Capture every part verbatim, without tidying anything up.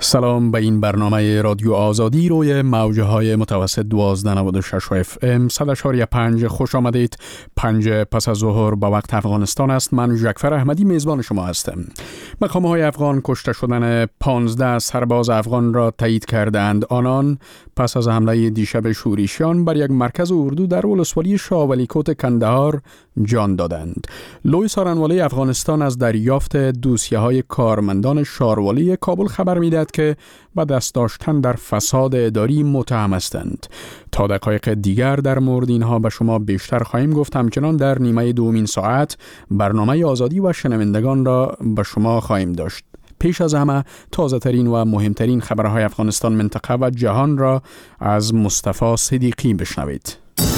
سلام به این برنامه رادیو آزادی روی موجه های متوسط دوازده نود و شش اف ام صد و چهار پنج خوش آمدید. پنج پس از ظهر به وقت افغانستان است. من جعفر احمدی میزبان شما هستم. مقام های افغان کشته شدن پانزده سرباز افغان را تایید کردند. آنان پس از حمله دیشب شورشیان بر یک مرکز اردو در ولسوالی شاولیکوت کندهار جان دادند. لوی سارنوالی افغانستان از دریافت دوسیه های کارمندان شاروالی کابل خبر میدهد که به دست داشتن در فساد اداری متهم هستند. تا دقایق دیگر در مورد اینها به شما بیشتر خواهیم گفت. همچنان در نیمه دومین ساعت برنامه آزادی و شنوندگان را به شما خواهیم داشت. پیش از همه تازه ترین و مهمترین خبرهای افغانستان، منطقه و جهان را از مصطفی صدیقی بشنوید.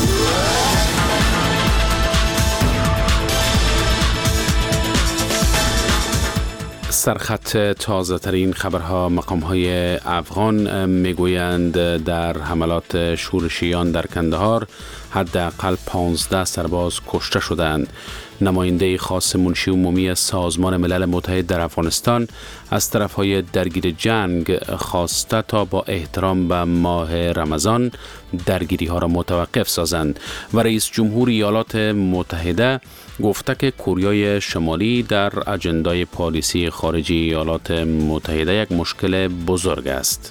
سرخط تازه ترین خبرها. مقام های افغان میگویند در حملات شورشیان در کندهار حداقل پانزده سرباز کشته شدند. نماینده خاص منشی عمومی سازمان ملل متحد در افغانستان از طرفهای درگیر جنگ خواسته تا با احترام به ماه رمضان درگیری ها را متوقف سازند و رئیس جمهور ایالات متحده گفته که کره شمالی در اجندای پالیسی خارجی ایالات متحده یک مشکل بزرگ است.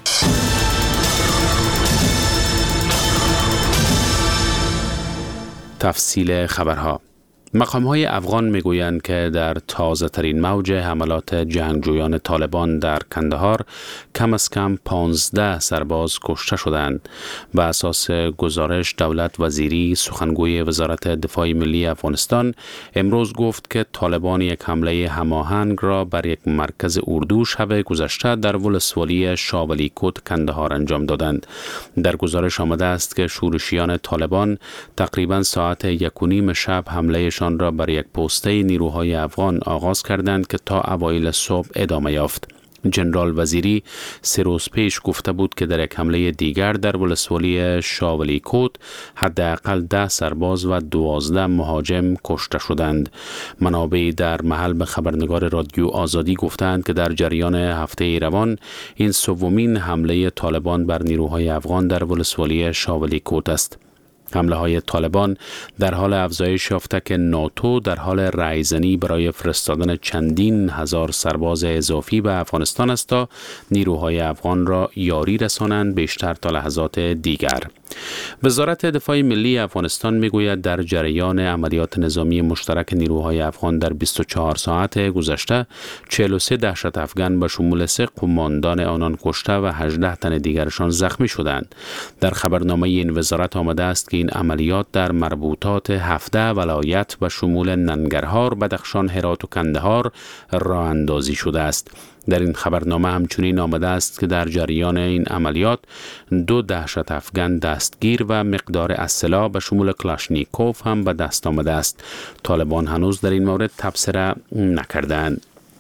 تفصیل خبرها. مقام‌های افغان میگویند که در تازه ترین موج حملات جنگجویان طالبان در کندهار کم از کم پانزده سرباز کشته شدند. به اساس گزارش، دولت وزیری سخنگوی وزارت دفاع ملی افغانستان امروز گفت که طالبان یک حمله هماهنگ را بر یک مرکز اردو شب گذشته در ولسوالی شاولیکوت کندهار انجام دادند. در گزارش آمده است که شورشیان طالبان تقریباً ساعت یک و نیم شب حمله آن را بر یک پوسته نیروهای افغان آغاز کردند که تا اوایل صبح ادامه یافت. جنرال وزیری سه روز پیش گفته بود که در یک حمله دیگر در ولسوالی شاولیکوت حداقل ده سرباز و دوازده مهاجم کشته شدند. منابعی در محل به خبرنگار رادیو آزادی گفتند که در جریان هفته روان این سومین حمله طالبان بر نیروهای افغان در ولسوالی شاولیکوت است. حمله های طالبان در حال افزایش یافته که ناتو در حال رایزنی برای فرستادن چندین هزار سرباز اضافی به افغانستان است تا نیروهای افغان را یاری رسانند بیشتر تا لحظات دیگر. وزارت دفاع ملی افغانستان میگوید در جریان عملیات نظامی مشترک نیروهای افغان در بیست و چهار ساعت گذشته چهل و سه دهشت افغان به شمول سه قماندان آنان کشته و هجده تن دیگرشان زخمی شدند. در خبرنامه این وزارت آمده است که این عملیات در مربوطات هفده ولایت و شمول ننگرهار، بدخشان، هرات و کندهار راه اندازی شده است. در این خبرنامه همچنین آمده است که در جریان این عملیات دو دهشت افغان دستگیر و مقدار اسلحه به شمول کلاشنیکوف هم به دست آمده است. طالبان هنوز در این مورد تبصره نکردند.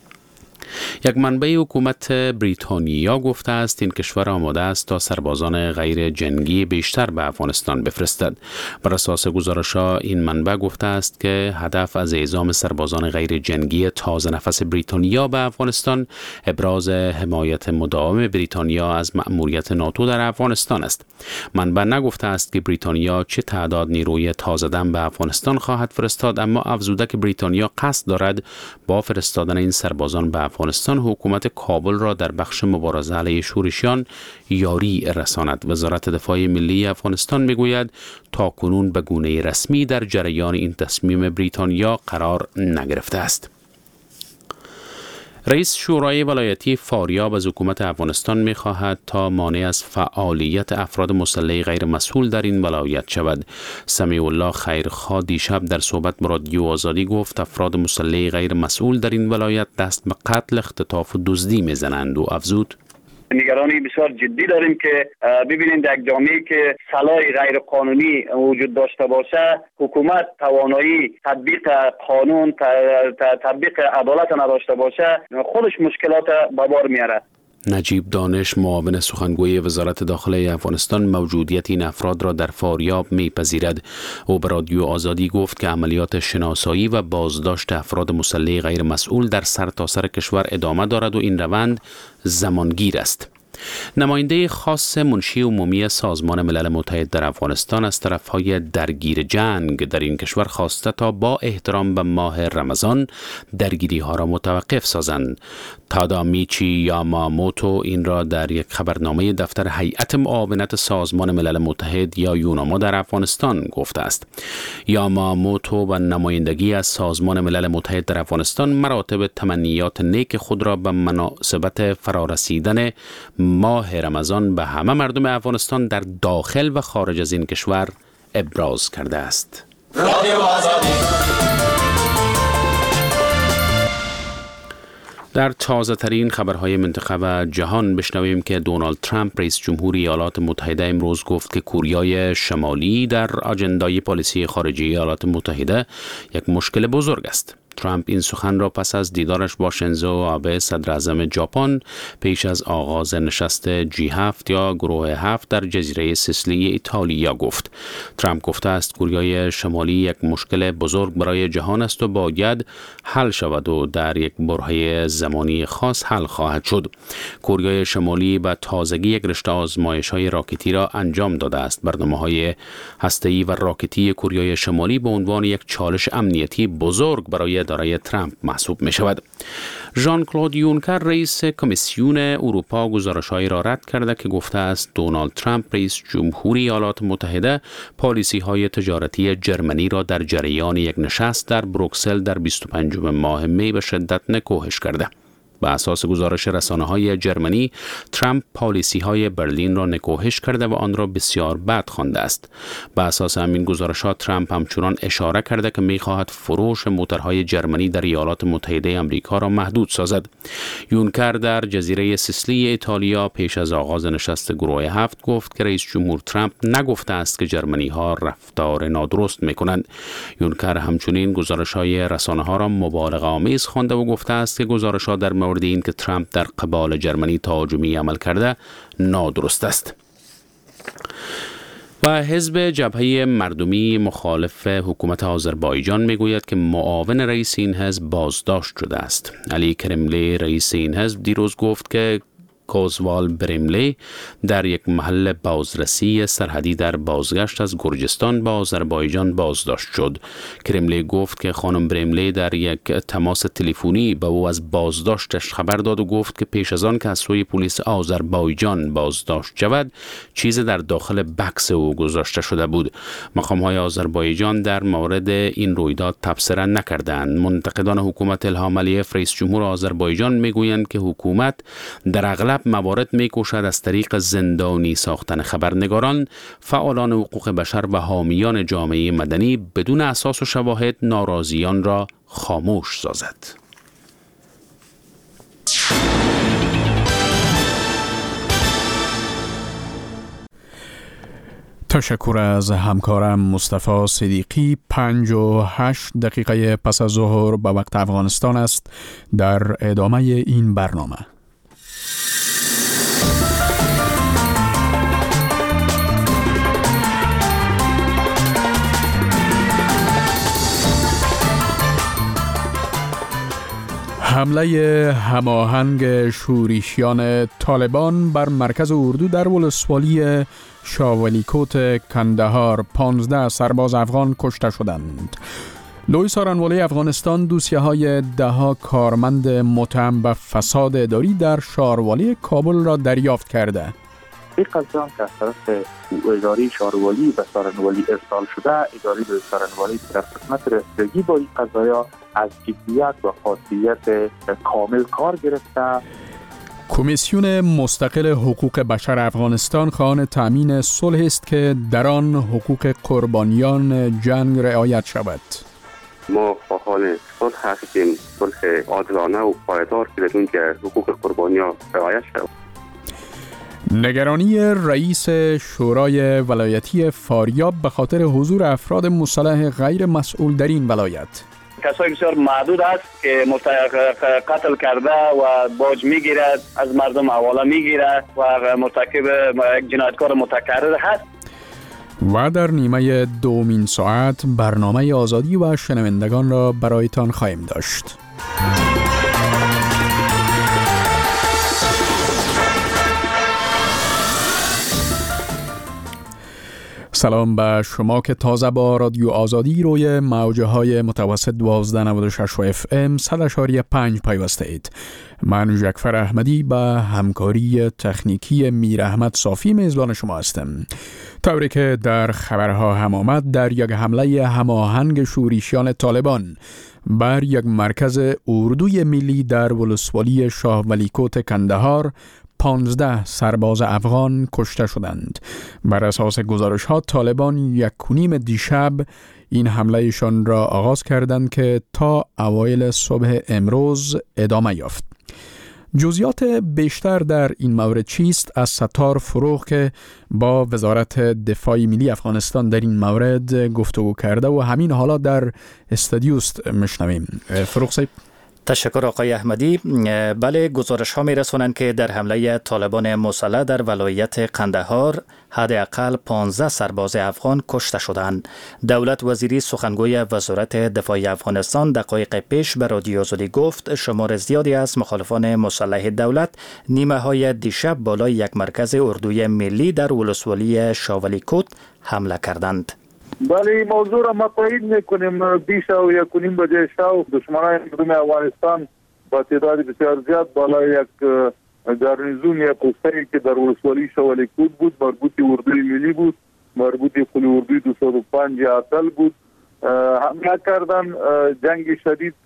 یک منبع حکومت بریتانیا گفته است این کشور آماده است تا سربازان غیر جنگی بیشتر به افغانستان بفرستد. بر اساس گزارش‌ها این منبع گفته است که هدف از اعزام سربازان غیر جنگی تازه نفس بریتانیا به افغانستان ابراز حمایت مداوم بریتانیا از مأموریت ناتو در افغانستان است. منبع نگفته است که بریتانیا چه تعداد نیروی تازه دم به افغانستان خواهد فرستاد، اما افزوده که بریتانیا قصد دارد با فرستادن این سربازان به افغانستان حکومت کابل را در بخش مبارزه علیه شورشیان یاری رساند. وزارت دفاع ملی افغانستان میگوید تا کنون به گونه رسمی در جریان این تصمیم بریتانیا قرار نگرفته است. رئیس شورای ولایتی فاریاب از حکومت افغانستان می‌خواهد تا مانع از فعالیت افراد مسلح غیر مسئول در این ولایت شود. سمیع الله خیرخواه دیشب در صحبت با رادیو آزادی گفت افراد مسلح غیر مسئول در این ولایت دست به قتل، اختطاف و دزدی می‌زنند و افزود نگرانی بسیار جدی داریم که ببینیم در یک جامعه که سلاح غیر قانونی وجود داشته باشه، حکومت توانایی تطبیق قانون، تطبیق عدالت نداشته باشه، خودش مشکلات به بار میاره. نجیب دانش، معاون سخنگوی وزارت داخله افغانستان، موجودیت این افراد را در فاریاب می‌پذیرد. او به رادیو آزادی گفت که عملیات شناسایی و بازداشت افراد مسلح غیر مسئول در سرتاسر کشور ادامه دارد و این روند زمانگیر است. نماینده خاص منشی عمومی سازمان ملل متحد در افغانستان از طرفهای درگیر جنگ در این کشور خواسته تا با احترام به ماه رمضان درگیری ها را متوقف سازند. تادامیچی یاماموتو این را در یک خبرنامه دفتر هیئت معاونت سازمان ملل متحد یا یوناما در افغانستان گفته است. یاماموتو و نمایندگی از سازمان ملل متحد در افغانستان مراتب تمنیات نیک خود را به مناسبت فرارسیدن ماه رمضان به همه مردم افغانستان در داخل و خارج از این کشور ابراز کرده است. رادیو آزادی. در تازه ترین خبرهای منطقه و جهان بشنویم که دونالد ترامپ رئیس جمهور ایالات متحده امروز گفت که کوریای شمالی در آجندای پالیسی خارجی ایالات متحده یک مشکل بزرگ است. ترامپ این سخن را پس از دیدارش با شینزو آبه صدر اعظم ژاپن پیش از آغاز نشست جی هفت یا گروه هفت در جزیره سیسیلی ایتالیا گفت. ترامپ گفته است کوریای شمالی یک مشکل بزرگ برای جهان است و باید حل شود و در یک برهه زمانی خاص حل خواهد شد. کوریای شمالی به تازگی یک رشته آزمایش‌های راکتی را انجام داده است. برنامه‌های هسته‌ای و راکتی کوریای شمالی به عنوان یک چالش امنیتی بزرگ برای اداره ترامپ محسوب می شود. ژان کلود یونکر رئیس کمیسیون اروپا گزارش‌هایی را رد کرده که گفته است دونالد ترامپ رئیس جمهور ایالات متحده پالیسی‌های تجارتی جرمنی را در جریان یک نشست در بروکسل در بیست و پنجم ماه می به شدت نکوهش کرده. به اساس گزارش رسانه‌های جرمنی، ترامپ پالیسی‌های برلین را نکوهش کرده و آن را بسیار بد خوانده است. به اساس همین گزارش‌ها ترامپ همچنان اشاره کرده که می‌خواهد فروش موتورهای جرمنی در ایالات متحده آمریکا را محدود سازد. یونکر در جزیره سیسیلی ایتالیا پیش از آغاز نشست گروه هفت گفت که رئیس جمهور ترامپ نگفته است که جرمنی‌ها رفتار نادرست می‌کنند. یونکر همچنین گزارش‌های رسانه‌ها را مبالغه‌آمیز خوانده و گفته است که گزارش‌ها در مورد این که ترامپ در قبال جرمنی تهاجمی عمل کرده نادرست است. و حزب جبهه مردمی مخالف حکومت آذربایجان میگوید که معاون رئیس این حزب بازداشت شده است. علی کرملی رئیس این حزب دیروز گفت که کوزوال برملی در یک محل بازرسی سرحدی در بازگشت از گرجستان به آذربایجان بازداشت شد. کرملی گفت که خانم برملی در یک تماس تلفنی به او از بازداشتش خبر داد و گفت که پیش از آن که از سوی پلیس آذربایجان بازداشت شود چیزی در داخل بکس او گذاشته شده بود. مقام‌های آذربایجان در مورد این رویداد تبصره نکردند. منتقدان حکومت الهام علیف رئیس جمهور آذربایجان میگویند که حکومت در اغلب موارد می‌کوشد از طریق زندانی ساختن خبرنگاران، فعالان حقوق بشر و حامیان جامعه مدنی بدون اساس و شواهد ناراضیان را خاموش سازد. تشکر از همکارم مصطفی صدیقی. پنج و هشت دقیقه پس از ظهر به وقت افغانستان است. در ادامه این برنامه حمله هماهنگ شورشیان طالبان بر مرکز اردو در ولسوالی شاولیکوت کندهار، پانزده سرباز افغان کشته شدند. لوی سارنوالی افغانستان دوسیه‌های ده‌ها کارمند متهم به فساد اداری در شهروالی کابل را دریافت کرده. این قضیه که از طرف اداره شهروالی به سارنوالی ارسال شده، اداره به سارنوالی در خدمت رسیدگی با این قضایا از جدیت و خاصیت کامل کار گرفته. کمیسیون مستقل حقوق بشر افغانستان خواهان تامین صلح است که در آن حقوق قربانیان جنگ رعایت شود. ما خواهان صلح هستیم، صلح عادلانه و پایدار که بدون که حقوق قربانیان رعایت شود. نگرانی رئیس شورای ولایتی فاریاب به خاطر حضور افراد مسلح غیر مسئول در این ولایت. کسای بسیار معدود است که قتل کرده و باج میگیرد، از مردم حواله میگیرد و مرتکب یک جنایتکار متکرر هست. و در نیمه دومین ساعت برنامه آزادی و شنوندگان را برایتان خواهیم داشت. سلام به شما که تازه با رادیو آزادی روی موجه های متوسط دوازده نود و شش اف ام صد اشاری پنج پیوسته اید. من جعفر احمدی به همکاری تکنیکی میر احمد صافی میزبان شما هستم. طوری که در خبرها هم آمد، در یک حمله هماهنگ شورشیان طالبان بر یک مرکز اردوی ملی در ولسوالی شاه ولی کوت کندهار پانزده سرباز افغان کشته شدند. بر اساس گزارش ها طالبان یک کنیم دیشب این حملهشان را آغاز کردند که تا اوایل صبح امروز ادامه یافت. جزئیات بیشتر در این مورد چیست؟ از ستار فروغ که با وزارت دفاع ملی افغانستان در این مورد گفتگو کرده و همین حالا در استودیوست میشنویم. فروغ صاحب. تشکر آقای احمدی. بله، گزارش ها می رسونند که در حمله طالبان مسلح در ولایت قندهار حداقل پانزده سرباز افغان کشته شدند. دولت وزیری سخنگوی وزارت دفاع افغانستان دقایق پیش به رادیو آزادی گفت شمار زیادی از مخالفان مسلح دولت نیمه های دیشب بالای یک مرکز اردوی ملی در ولسوالی شاه ولی کوت حمله کردند. بله، این موضوع را ما تایید میکنیم. بیش از یک و نیم بجه شب دشمنان مردم افغانستان با تعداد بسیار زیاد بالای یک گارنیزون یا پستایی که در ولسوالی شاه ولی کوت بود، مربوط اردوی ملی بود، مربوط قلی اردوی دویست و پنج اتل بود، حمله کردن. جنگ شدید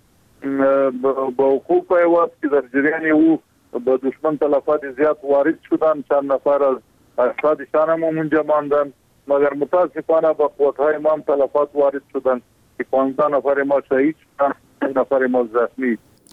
با حقوق پیوست که در جریان او با دشمن تلفات زیاد وارد شدن. چند نفر از افرادشان هم اونجا ماندن، مگر متاسفانه با قوت‌های ما هم تلفات وارد شدن که پانزده نفر ما شهید شدن، نفر ما زخمی.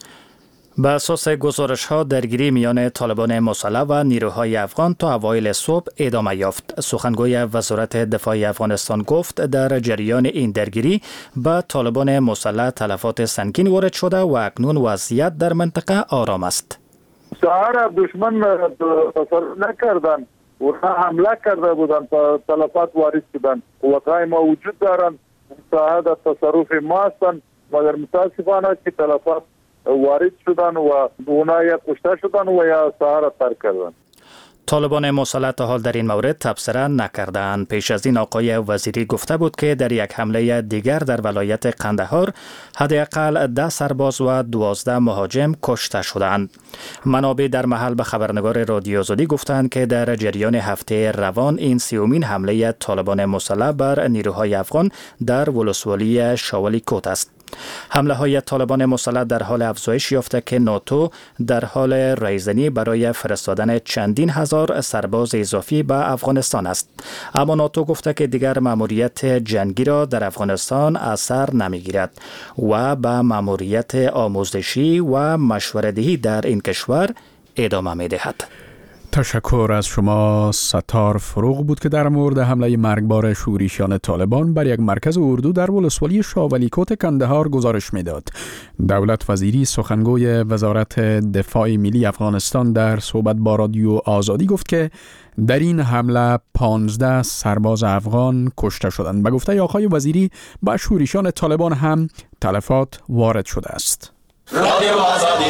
به اساس گزارش ها درگیری میان طالبان مسلح و نیروهای افغان تا اوایل صبح ادامه یافت. سخنگوی وزارت دفاع افغانستان گفت در جریان این درگیری به طالبان مسلح تلفات سنگین وارد شده و اکنون وضعیت در منطقه آرام است. سهار دشمن تصرف نکردن، اونها حمله کرده بودن، تلفات وارد شدن. قوت‌های ما وجود دارن، مساعد تصرف ما هستن، مگر متاسفانه که تلفات وارد شدن و اونها یا کشته شدن و یا سهار ترک کردن. طالبان مسلح تا حال در این مورد تبصره نکردند. پیش از این آقای وزیری گفته بود که در یک حمله دیگر در ولایت قندهار حداقل ده سرباز و دوازده مهاجم کشته شدند. منابع در محل به خبرنگار رادیو آزادی گفتند که در جریان هفته روان این سیومین حمله طالبان مسلح بر نیروهای افغان در ولسوالی شاه ولی کوت است. حمله های طالبان مسلح در حال افزایش یافته که ناتو در حال رایزنی برای فرستادن چندین هزار سرباز اضافی به افغانستان است. اما ناتو گفته که دیگر مأموریت جنگی را در افغانستان اثر نمیگیرد و به مأموریت آموزشی و مشوره‌دهی در این کشور ادامه می‌دهد. تشکر از شما. ستار فروغ بود که در مورد حمله مرگبار شورشیان طالبان بر یک مرکز اردو در ولسوالی شاه ولی کوت کندهار گزارش میداد. دولت وزیری سخنگوی وزارت دفاع ملی افغانستان در صحبت با رادیو آزادی گفت که در این حمله پانزده سرباز افغان کشته شدند. به گفته آقای وزیری با شورشیان طالبان هم تلفات وارد شده است. رادیو آزادی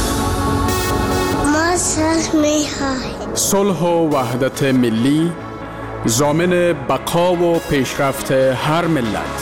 صلح و وحدت ملی ضامن بقا و پیشرفت هر ملت.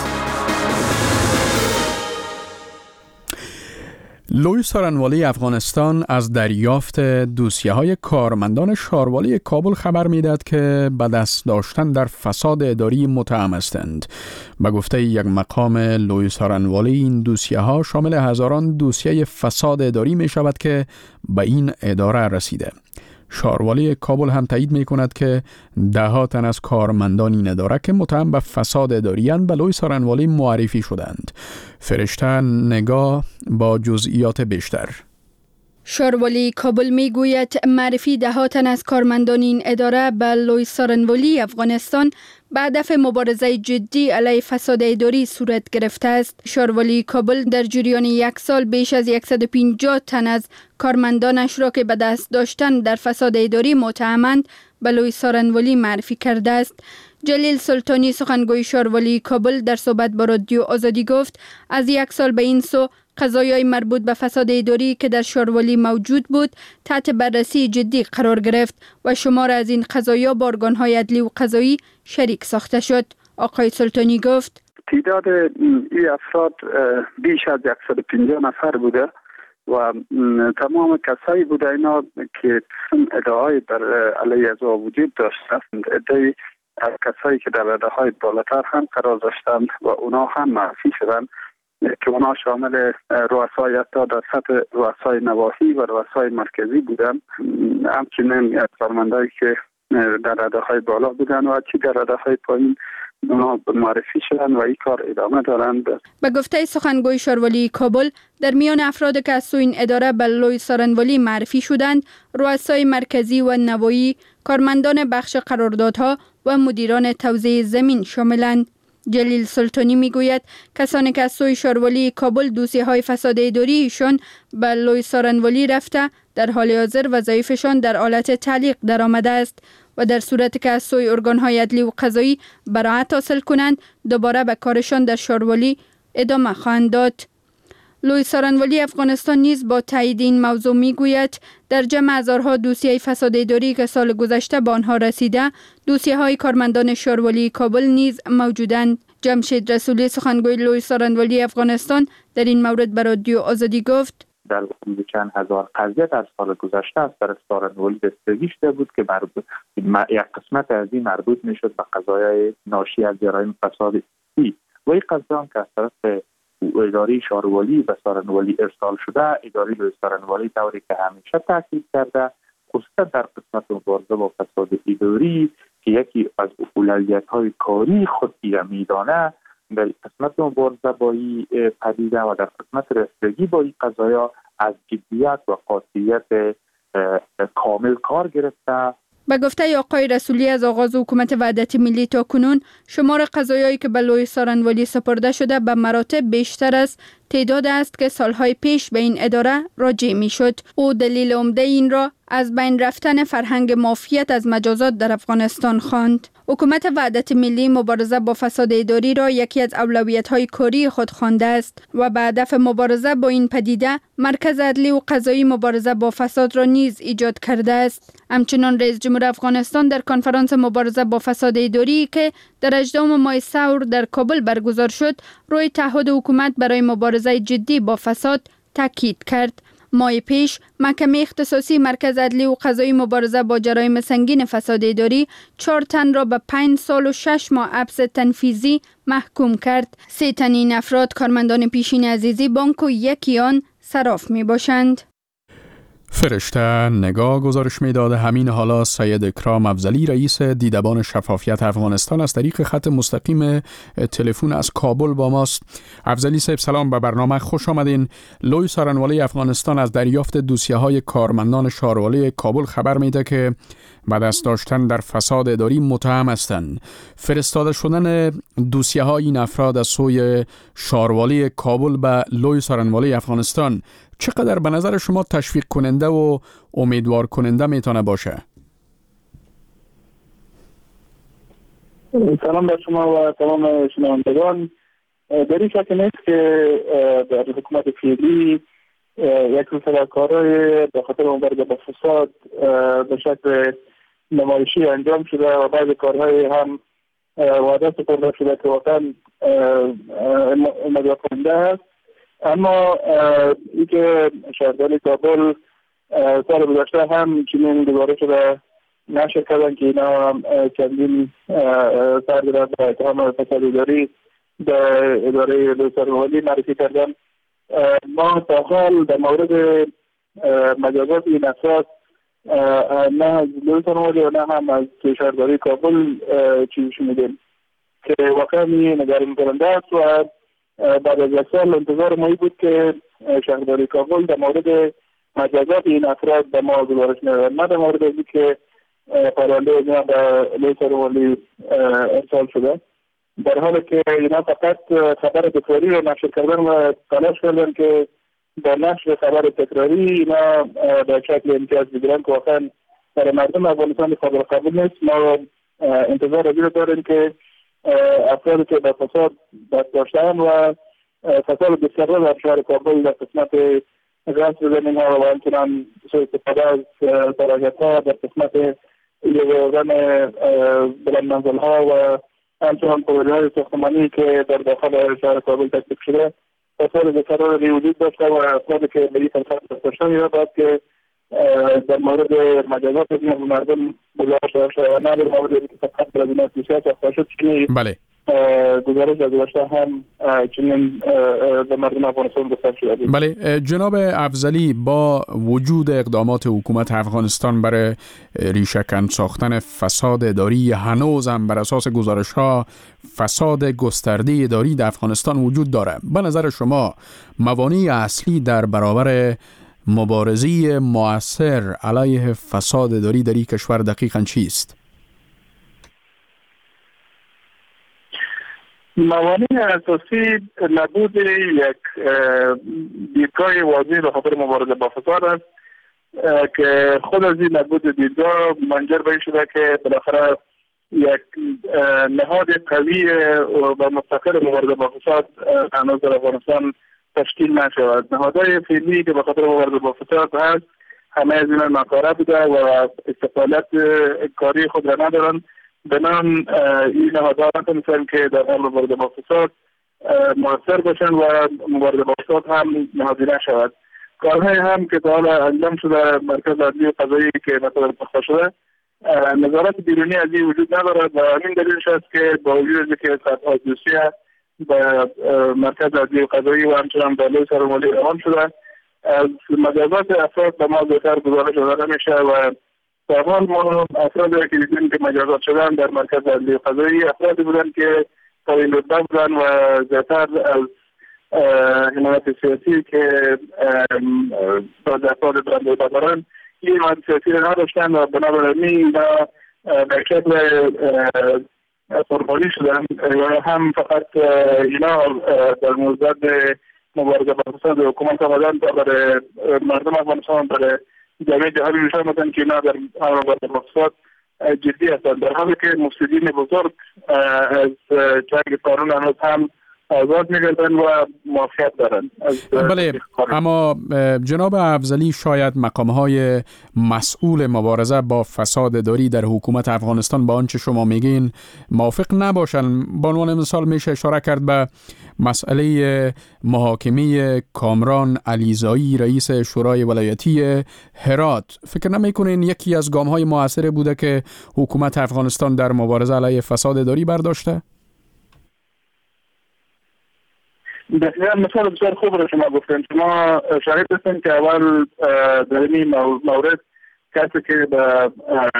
لوی سارنوالی افغانستان از دریافت دوسیه‌های کارمندان شاروالی کابل خبر می‌دهد که به دست داشتن در فساد اداری متهم هستند. به گفته یک مقام لوی سارنوالی این دوسیه‌ها شامل هزاران دوسیه فساد اداری می‌شود که به این اداره رسیده. شاروالی کابل هم تایید می کند که ده ها تن از کارمندان این اداره که متهم به فساد اداری‌اند به لوی سارنوالی معرفی شدند. فرشته نگاه با جزئیات بیشتر. شاروالی کابل می گوید معرفی ده تن از کارمندان این اداره به لوی سارنوالی افغانستان به هدف مبارزه جدی علیه فساد اداری صورت گرفته است. شاروالی کابل در جریان یک سال بیش از صد و پنجاه تن از کارمندانش را که به دست داشتن در فساد اداری متهمند به لوی سارنوالی معرفی کرده است. جلیل سلطانی سخنگوی شاروالی کابل در صحبت با رادیو آزادی گفت از یک سال به این سو قضایای مربوط به فساد اداری که در شاروالی موجود بود تحت بررسی جدی قرار گرفت و شمار از این قضایا با ارگان‌های عدلی و قضایی شریک ساخته شد. آقای سلطانی گفت تعداد این افراد بیش از صد و پنجاه نفر بوده و تمام کسایی بوده اینا که ادعای بر علیه از وجود داشتند. ادعای از کسایی که در رده‌های بالاتر هم قرار داشتند و اونا هم معرفی شدند که اونا شامل رؤسای حتی در سطح رؤسای نواحی و رؤسای مرکزی بودند، همچنین کارمندایی که در رده‌های بالا بودند و چی در رده‌های پایین اونا معرفی شدن و این کار ادامه دارند. به گفته سخنگوی شاروالی کابل در میان افراد که از سوی این اداره به لوی سارنوالی معرفی شدند رؤسای مرکزی و نواحی، کارمندان بخش قراردادها و مدیران توزیع زمین شاملند. جلیل سلطانی میگوید کسانی که از سوی شاروالی کابل دوسیه های فساد اداری ایشان به لوی سارنوالی رفته در حال حاضر وظایفشان در حالت تعلیق در آمده است و در صورتی که از سوی ارگان‌های عدلی و قضایی براعت حاصل کنند دوباره به کارشان در شاروالی ادامه خواهند داد. لوی سارنوالی افغانستان نیز با تایید این موضوع میگوید در جمع هزارها دوسیه فساد اداری که سال گذشته به آنها رسیده دوسیه های کارمندان شاروالی کابل نیز موجودند. جمشید رسولی سخنگوی لوی سارنوالی افغانستان در این مورد به رادیو آزادی گفت در حدود چند هزار قضیه در سال گذشته از طرف سارنوالی دستگیری شده بود که مربوط یک قسمت از این مربوط میشد به قضایای ناشی از جرایم فساد اداری و این قضیه که از طرف اداره شاروالی به سارنوالی ارسال شده، اداره به سارنوالی طوری که همیشه تاکید کرده خصوصا در قسمت مبارزه با فساد اداری که یکی از اولویت‌های کاری خود میدانه در قسمت مبارزه با این پدیده و در قسمت رسیدگی با این قضایا از جدیت و قاطعیت کامل کار گرفته. به گفته آقای رسولی از آغاز حکومت وحدت ملی تا کنون شمار قضایایی که به لوی سارنوالی سپرده شده به مراتب بیشتر از تعداد است که سالهای پیش به این اداره راجع می شد. او دلیل عمده این را از بین رفتن فرهنگ مافیت از مجازات در افغانستان خواند. حکومت وحدت ملی مبارزه با فساد اداری را یکی از اولویت‌های کاری خود خوانده است و به هدف مبارزه با این پدیده مرکز عدلی و قضایی مبارزه با فساد را نیز ایجاد کرده است. همچنین رئیس جمهور افغانستان در کنفرانس مبارزه با فساد اداری که در هجدهم ماه سور در کابل برگزار شد روی تعهد حکومت برای مبارزه جدی با فساد تاکید کرد. ماه پیش محکمه اختصاصی مرکز عدلی و قضایی مبارزه با جرایم سنگین فساد اداری چهار تن را به پنج سال و شش ماه حبس تنفیذی محکوم کرد. سه تن این افراد کارمندان پیشین عزیزی بانک و یکی آن صراف می باشند. فرشته نگاه گزارش میداد همین حالا سید اکرام افضلی رئیس دیدبان شفافیت افغانستان از طریق خط مستقیم تلفن از کابل با ماست. افضلی صاحب سلام، به برنامه خوش آمدین. لوی سارنوالی افغانستان از دریافت دوسیه های کارمندان شاروالی کابل خبر میده که به دست داشتن در فساد اداری متهم هستند. فرستاده شدن دوسیه های این افراد از سوی شاروالی کابل به لوی سارنوالی افغانستان چقدر به نظر شما تشویق کننده و امیدوار کننده میتونه باشه؟ سلام به شما و تمام شنوندگان. در این شک نیست که در حکومت فعلی یک سری کارهای به خاطر مبارزه با فساد به شکل نمایشی انجام شده و بعضی کارهای هم وعده سپرده شده که واقعا امیدوار کننده است. اما ای که شهرداری کابل سال گذشته هم چنین دوباره شده نشر کردن که اینا چندین سرگرد به اتهام فساد اداری در اداره لوی سارنوالی معرفی کردن. ما تا حال در مورد مجازات این افراد نه از لوی سارنوالی و نه هم از شهرداری کابل چیزی شنیدیم که واقعا نگران کننده است و بعد از یک سال انتظار ما بود که شهرداری کابل در مورد مجازات این افراد به ما گزارش ندادن. نه در مورد اینکه که پرونده اینا به لوی سروالی ارسال شده، در حالی که اینا فقط خبر تکراری رو نشر کردن و تلاش کردن که با نشر خبر تکراری اینا به شکل امتیاز بگیرن که واقعا برای مردم افغانستان قابل قبول نیست. ما انتظار رو داریم که افرادی که به فساد دست داشتن و فساد بسیار در شهر کابل در قسمت غصب زمین ها و همچنان سوء استفاده از صلاحیت ها در قسمت یوزن بلند منزل ها و همچنان پروژه های ساختمانی که در داخل شهر کابل تکلیف شده فساد بسیار وجود داشته و افرادی که به این فساد دست داشتن یا باید که در مورد مجازات مردم گزارش داشته و نه در مورد فقط در بنا سیاست اخفا شد چنین گزارش از گذشته هم چنین به مردم افغانستان گفته شده. بله جناب افضلی، با وجود اقدامات حکومت افغانستان برای ریشه‌کن ساختن فساد اداری، هنوز هم بر اساس گزارش ها فساد گسترده اداری در افغانستان وجود داره. به نظر شما موانع اصلی در برابر مبارزه مؤثر علیه فساد اداری در این کشور دقیقاً چیست؟ موانع اساسی نبود یک دیدگاه واضح به خاطر مبارزه با فساد است که خود از این نبود دیدگاه منجر به این شده که بالاخره یک نهاد قوی و مستقر مبارزه با فساد هنوز در افغانستان تشکیل نشود. نهادهای فعلی که به خاطر مبارزه با فساد هست همه از اینا ناکاره بوده و استقلالت کاری خود را ندارند. بنان این نهادها نتونستن که در حال مبارزه با فساد مؤثر باشن و مبارزه با فساد هم نهادی نشود. کارهای هم که تا حالا انجام شده مرکز عدلی و قضایی که مثلا ساخته شده نظارت بیرونی از این وجود ندارد و همین دلیلش است که با وجود از اینکه صدها دوسیه به مرکز عدلی و قضایی و همچنان به لوی سروالی اعلام شده، از مجازات افراد به ما زودتر گزارش داده نمیشه و در حال ما افرادی که دیدیم که مجازات شدن در مرکز عدلی و قضایی افرادی بودن که تا این رتبه بودن و زیادتر از حمایت سیاسی که باز افراد برنده دارن این حمایت سیاسی را نداشتن و بنابراین اینا به شکل قربانی شدن و هم فقط اینا در موضوع مبارزه با فساد حکومت آمدن تا برای مردم افغانستان برای جامعه جهانی نشان بدن که اینا در مبارزه با فساد جدی هستند، در حالی که مفسدین بزرگ از چنگ قانون هنوز هم آزاد میگردن و معافیت دارن. بله، اما جناب افضلی شاید مقامهای مسئول مبارزه با فساد اداری در حکومت افغانستان با آنچه شما میگین موافق نباشن. به عنوان مثال میشه اشاره کرد به مسئله محاکمه کامران علیزایی رئیس شورای ولایتی هرات. فکر نمیکنین یکی از گام‌های موثر بوده که حکومت افغانستان در مبارزه علیه فساد اداری برداشته؟ بسیار مثال بسیار خوب را شما گفتن. شما شاهد هستین که اول در این مورد کسی که به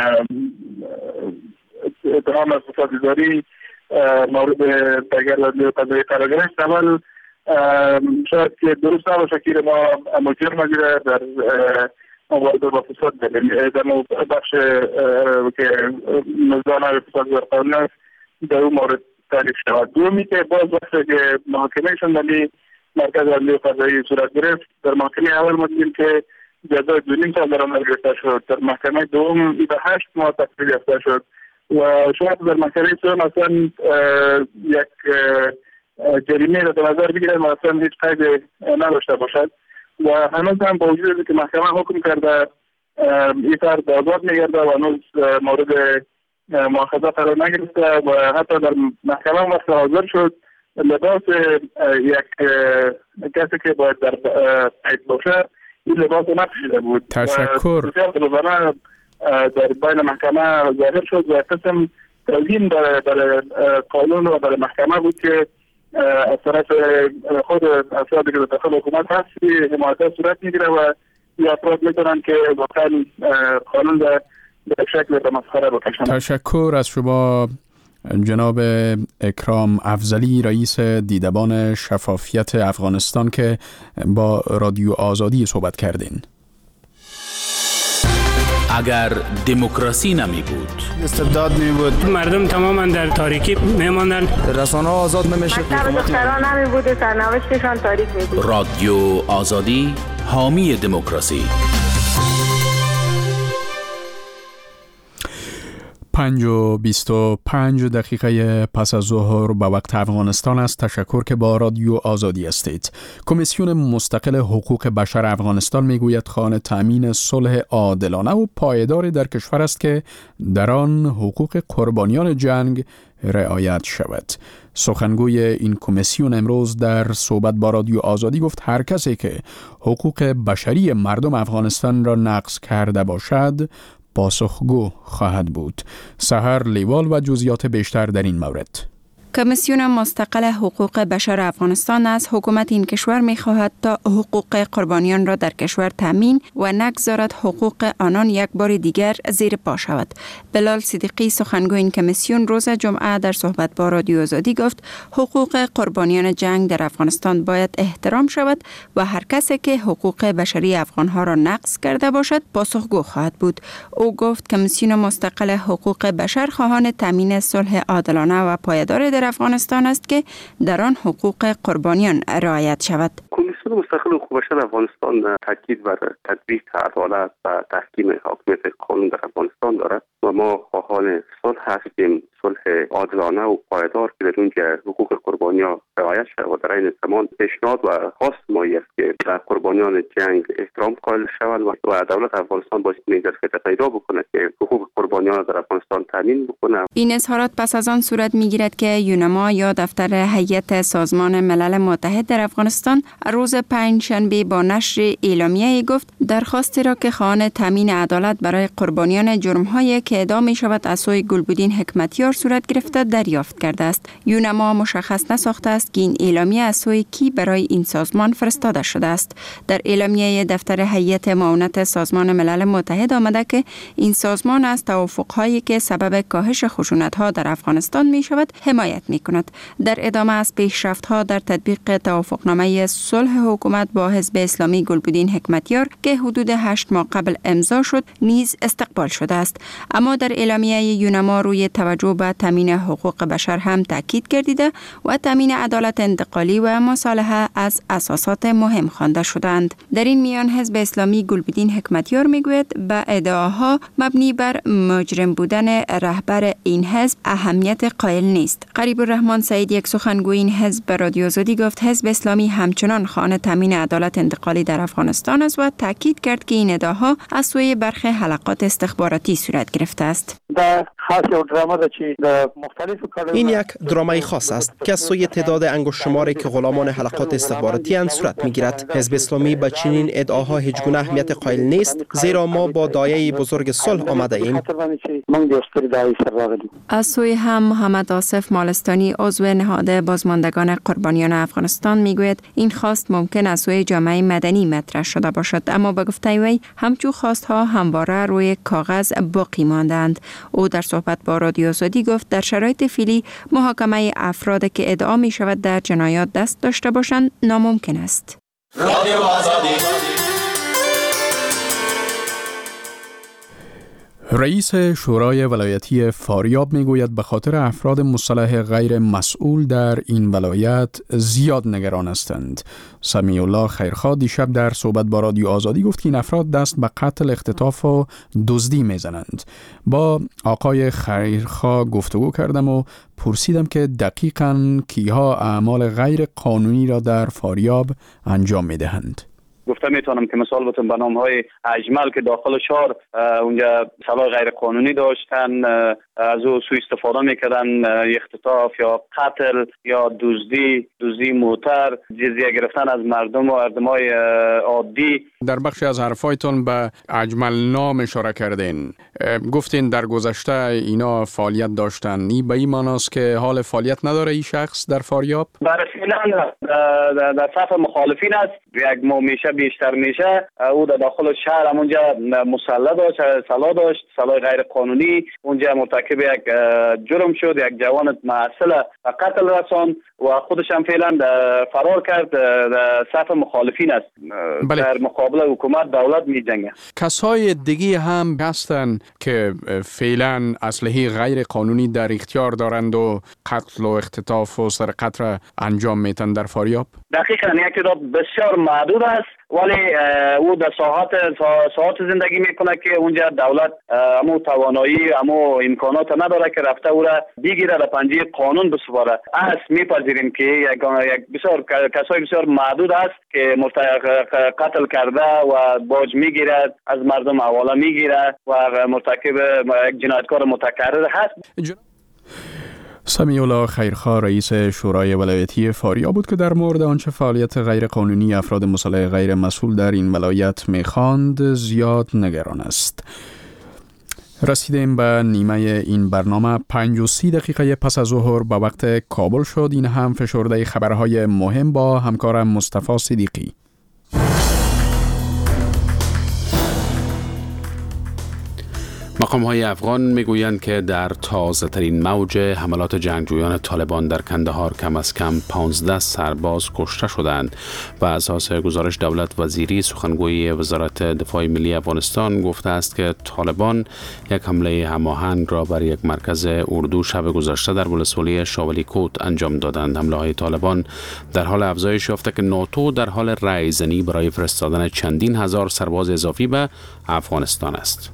اتهام از فساد اداری مورد تغییر عدلی قضایی قرار گرفت، اول شاید که درست نباشه که ما مجرم نگیره در مبارزه با فساد در بخش که مزدان فساد در قانون است در اون مورد تعریف شود. دومی که باز وقتی که محاکمه شندلی مرکز عدلی و قضایی صورت گرفت، در محاکمه اول ما دیدیم که جزای دو نیم سال در عمل گرفته شد، در محکمه دوم به هشت ماه تقلیل یافته شد و شاید در محکمه سوم اصلا یک جریمه را در نظر بگیرد و اصلا هیچ قید نداشته باشد و هنوز هم با وجود که محکمه حکم کرده این فرد آزاد میگرده و هنوز مورد مؤاخذه قرار نگرفته و حتی در محکمه وقت حاضر شد لباس یک کسی که باید در قید باشه این لباس نپوشیده بود. تشکر. در بین محکمه ظاهر شد و قسم توهین برای قانون و برای محکمه بود که از طرف خود افرادی که داخل حکومت هستی حمایت صورت میگیره و این افراد میتونن که واقعا قانون در به شکل به مسخره بکشن. تشکر از شما جناب اکرام افضلی، رئیس دیدبان شفافیت افغانستان که با رادیو آزادی صحبت کردین. اگر دموکراسی نمی بود، استبداد می بود، مردم تماما در تاریکی می ماندن، رسانه ها آزاد نمی شد، مکتب دختران نمی بود و سرنوشتشان تاریک می بود. رادیو آزادی حامی دموکراسی. پنج و بیست و پنج دقیقه پس از ظهر به وقت افغانستان است. تشکر که با رادیو آزادی هستید. کمیسیون مستقل حقوق بشر افغانستان میگوید خواهان تامین صلح عادلانه و پایدار در کشور است که در آن حقوق قربانیان جنگ رعایت شود. سخنگوی این کمیسیون امروز در صحبت با رادیو آزادی گفت هر کسی که حقوق بشری مردم افغانستان را نقض کرده باشد پاسخگو خواهد بود. سحر لیوال و جزئیات بیشتر در این مورد. کمیسیون مستقل حقوق بشر افغانستان از حکومت این کشور می خواهد تا حقوق قربانیان را در کشور تامین و نگذارد حقوق آنان یک بار دیگر زیر پا شود. بلال صدیقی سخنگوی این کمیسیون روز جمعه در صحبت با رادیو آزادی گفت حقوق قربانیان جنگ در افغانستان باید احترام شود و هر کسی که حقوق بشری افغانها را نقض کرده باشد پاسخگو خواهد بود. او گفت کمیسیون مستقل حقوق بشر خواهان تامین صلح عادلانه و پایدار در افغانستان است که در آن حقوق قربانیان رعایت شود. کمیسیون مستقل حقوق بشر افغانستان تاکید بر تطبیق عدالت و تحکیم حاکمیت قانون در افغانستان دارد و ما خواهان صلح هستیم، صلح عادلانه و پایدار که در اونجا حقوق قربانیان رعایت شود و در این زمان پیشنهاد و خواست ما است که در قربانیان جنگ احترام قائل شوند و دولت افغانستان باید این ظرفیت پیدا بکنه که حقوق قربانیان در افغانستان تامین بکنه. این اظهارات پس از آن صورت میگیرد که یونما یا دفتر هیئت سازمان ملل متحد در افغانستان روز پنجشنبه با نشر اعلامیه گفت درخواستی را که خواهان تامین عدالت برای قربانیان جرم‌های که اعدام می‌شود از سوی گلبدین حکمتیار صورت گرفته دریافت کرده است. یونما مشخص نساخته است که این اعلامیه از سوی کی برای این سازمان فرستاده شده است. در اعلامیه دفتر هیئت معاونت سازمان ملل متحد آمده که این سازمان از توافق‌هایی که سبب کاهش خشونت‌ها در افغانستان می‌شود حمایت می‌کند. در ادامه از پیشرفت‌ها در تطبیق توافقنامه صلح حکومت با حزب اسلامی گلبدین حکمتیار که حدود هشت ماه قبل امضا شد نیز استقبال شده است. اما در اعلامیه یونما روی توجه به تامین حقوق بشر هم تاکید گردیده و تامین عدالت انتقالی و مصالحه از اساسات مهم خوانده شدند. در این میان حزب اسلامی گلبدین حکمتیار میگوید به ادعاها مبنی بر مجرم بودن رهبر این حزب اهمیت قائل نیست. قریب الرحمن سعید یک سخنگوی این حزب به رادیو آزادی گفت حزب اسلامی همچنان خواهان تامین عدالت انتقالی در افغانستان است و تاکید کرد که این ادعاها از سوی برخی حلقات استخباراتی صورت گرفته است. این یک درامای خاص است که از سوی تعداد انگشت شماری که غلامان حلقات استخباراتی اند صورت میگیرد. حزب اسلامی به چنین ادعاها هیچ گونه اهمیت قائل نیست، زیرا ما با دایه بزرگ صلح آمده ایم. از سوی هم محمد آصف مالستانی عضو نهاد بازماندگان قربانیان افغانستان میگوید این خواست ممکن از سوی جامعه مدنی مطرح شده باشد، اما به گفته وی همچون خواستها همواره روی کاغذ باقی ماندند. او در صحبت با رادیو آزادی گفت در شرایط فعلی محاکمه افرادی که ادعا می شود در جنایات دست داشته باشند ناممکن است. رادیو آزادی. رئیس شورای ولایتی فاریاب میگوید به خاطر افراد مسلح غیر مسئول در این ولایت زیاد نگران هستند. سمیع الله خیرخواه دیشب در صحبت با رادیو آزادی گفت که این افراد دست به قتل، اختطاف و دزدی میزنند. با آقای خیرخواه گفتگو کردم و پرسیدم که دقیقاً کیها اعمال غیر قانونی را در فاریاب انجام میدهند. گفته میتونم که مثال بتونم به نام های اجمل که داخل شهر اونجا سلاح غیر قانونی داشتن، از او سوء استفاده میکردن، اختطاف یا قتل یا دزدی، دزدی موتر، جزیه گرفتن از مردم و مردمای عادی. در بخشی از حرفایتون به اجمل نام اشاره کردین، گفتین در گذشته اینا فعالیت داشتن. این به این معناست که حال فعالیت نداره این شخص در فاریاب؟ در فعلا در صف مخالفین است. یک ما میشه بیشتر میشه او در داخل شهر همونجا مسلح داشت، سلاح داشت، سلاح غیر قانونی، اونجا مرتکب یک جرم شد، یک جوان معسل قتل رساند و خودش هم فعلا فرار کرد، در صف مخالفین است. بله. در مقابل حکومت دولت می جنگه. کسای دیگه هم هستن که فعلا اسلحه غیر قانونی در اختیار دارند و قتل و اختطاف و سرقت را انجام میتن در فاریاب؟ دقیقاً یک تعداد بسیار محدود است، ولی او در ساحات ساحات زندگی میکنه که اونجا دولت امو توانایی امو امکانات نداره که رفته او را بگیره در پنجه قانون بسپاره. از میپذیریم که یک بسیار کسای بسیار محدود است که قتل کرده و باج میگیرد، از مردم حواله میگیره و مرتکب یک جنایتکار متکرر هست. سمیع الله خیرخواه رئیس شورای ولایتی فاریاب بود که در مورد آنچه فعالیت غیر قانونی افراد مسلح غیر مسئول در این ولایت میخواند زیاد نگران است. رسیدیم به نیمه این برنامه. پنج و سی دقیقه پس از ظهر به وقت کابل شد. این هم فشرده خبرهای مهم با همکارم مصطفی صدیقی. مقام‌های افغان میگویند که در تازه ترین موج حملات جنگجویان طالبان در کندهار کم از کم پانزده سرباز کشته شدند و اساس گزارش دولت وزیری سخنگوی وزارت دفاع ملی افغانستان گفته است که طالبان یک حمله هماهنگ را بر یک مرکز اردو شب گذشته در ولسوالی شاولی کوت انجام دادند. حمله های طالبان در حال افزایش یافته که ناتو در حال رایزنی برای فرستادن چندین هزار سرباز اضافی به افغانستان است.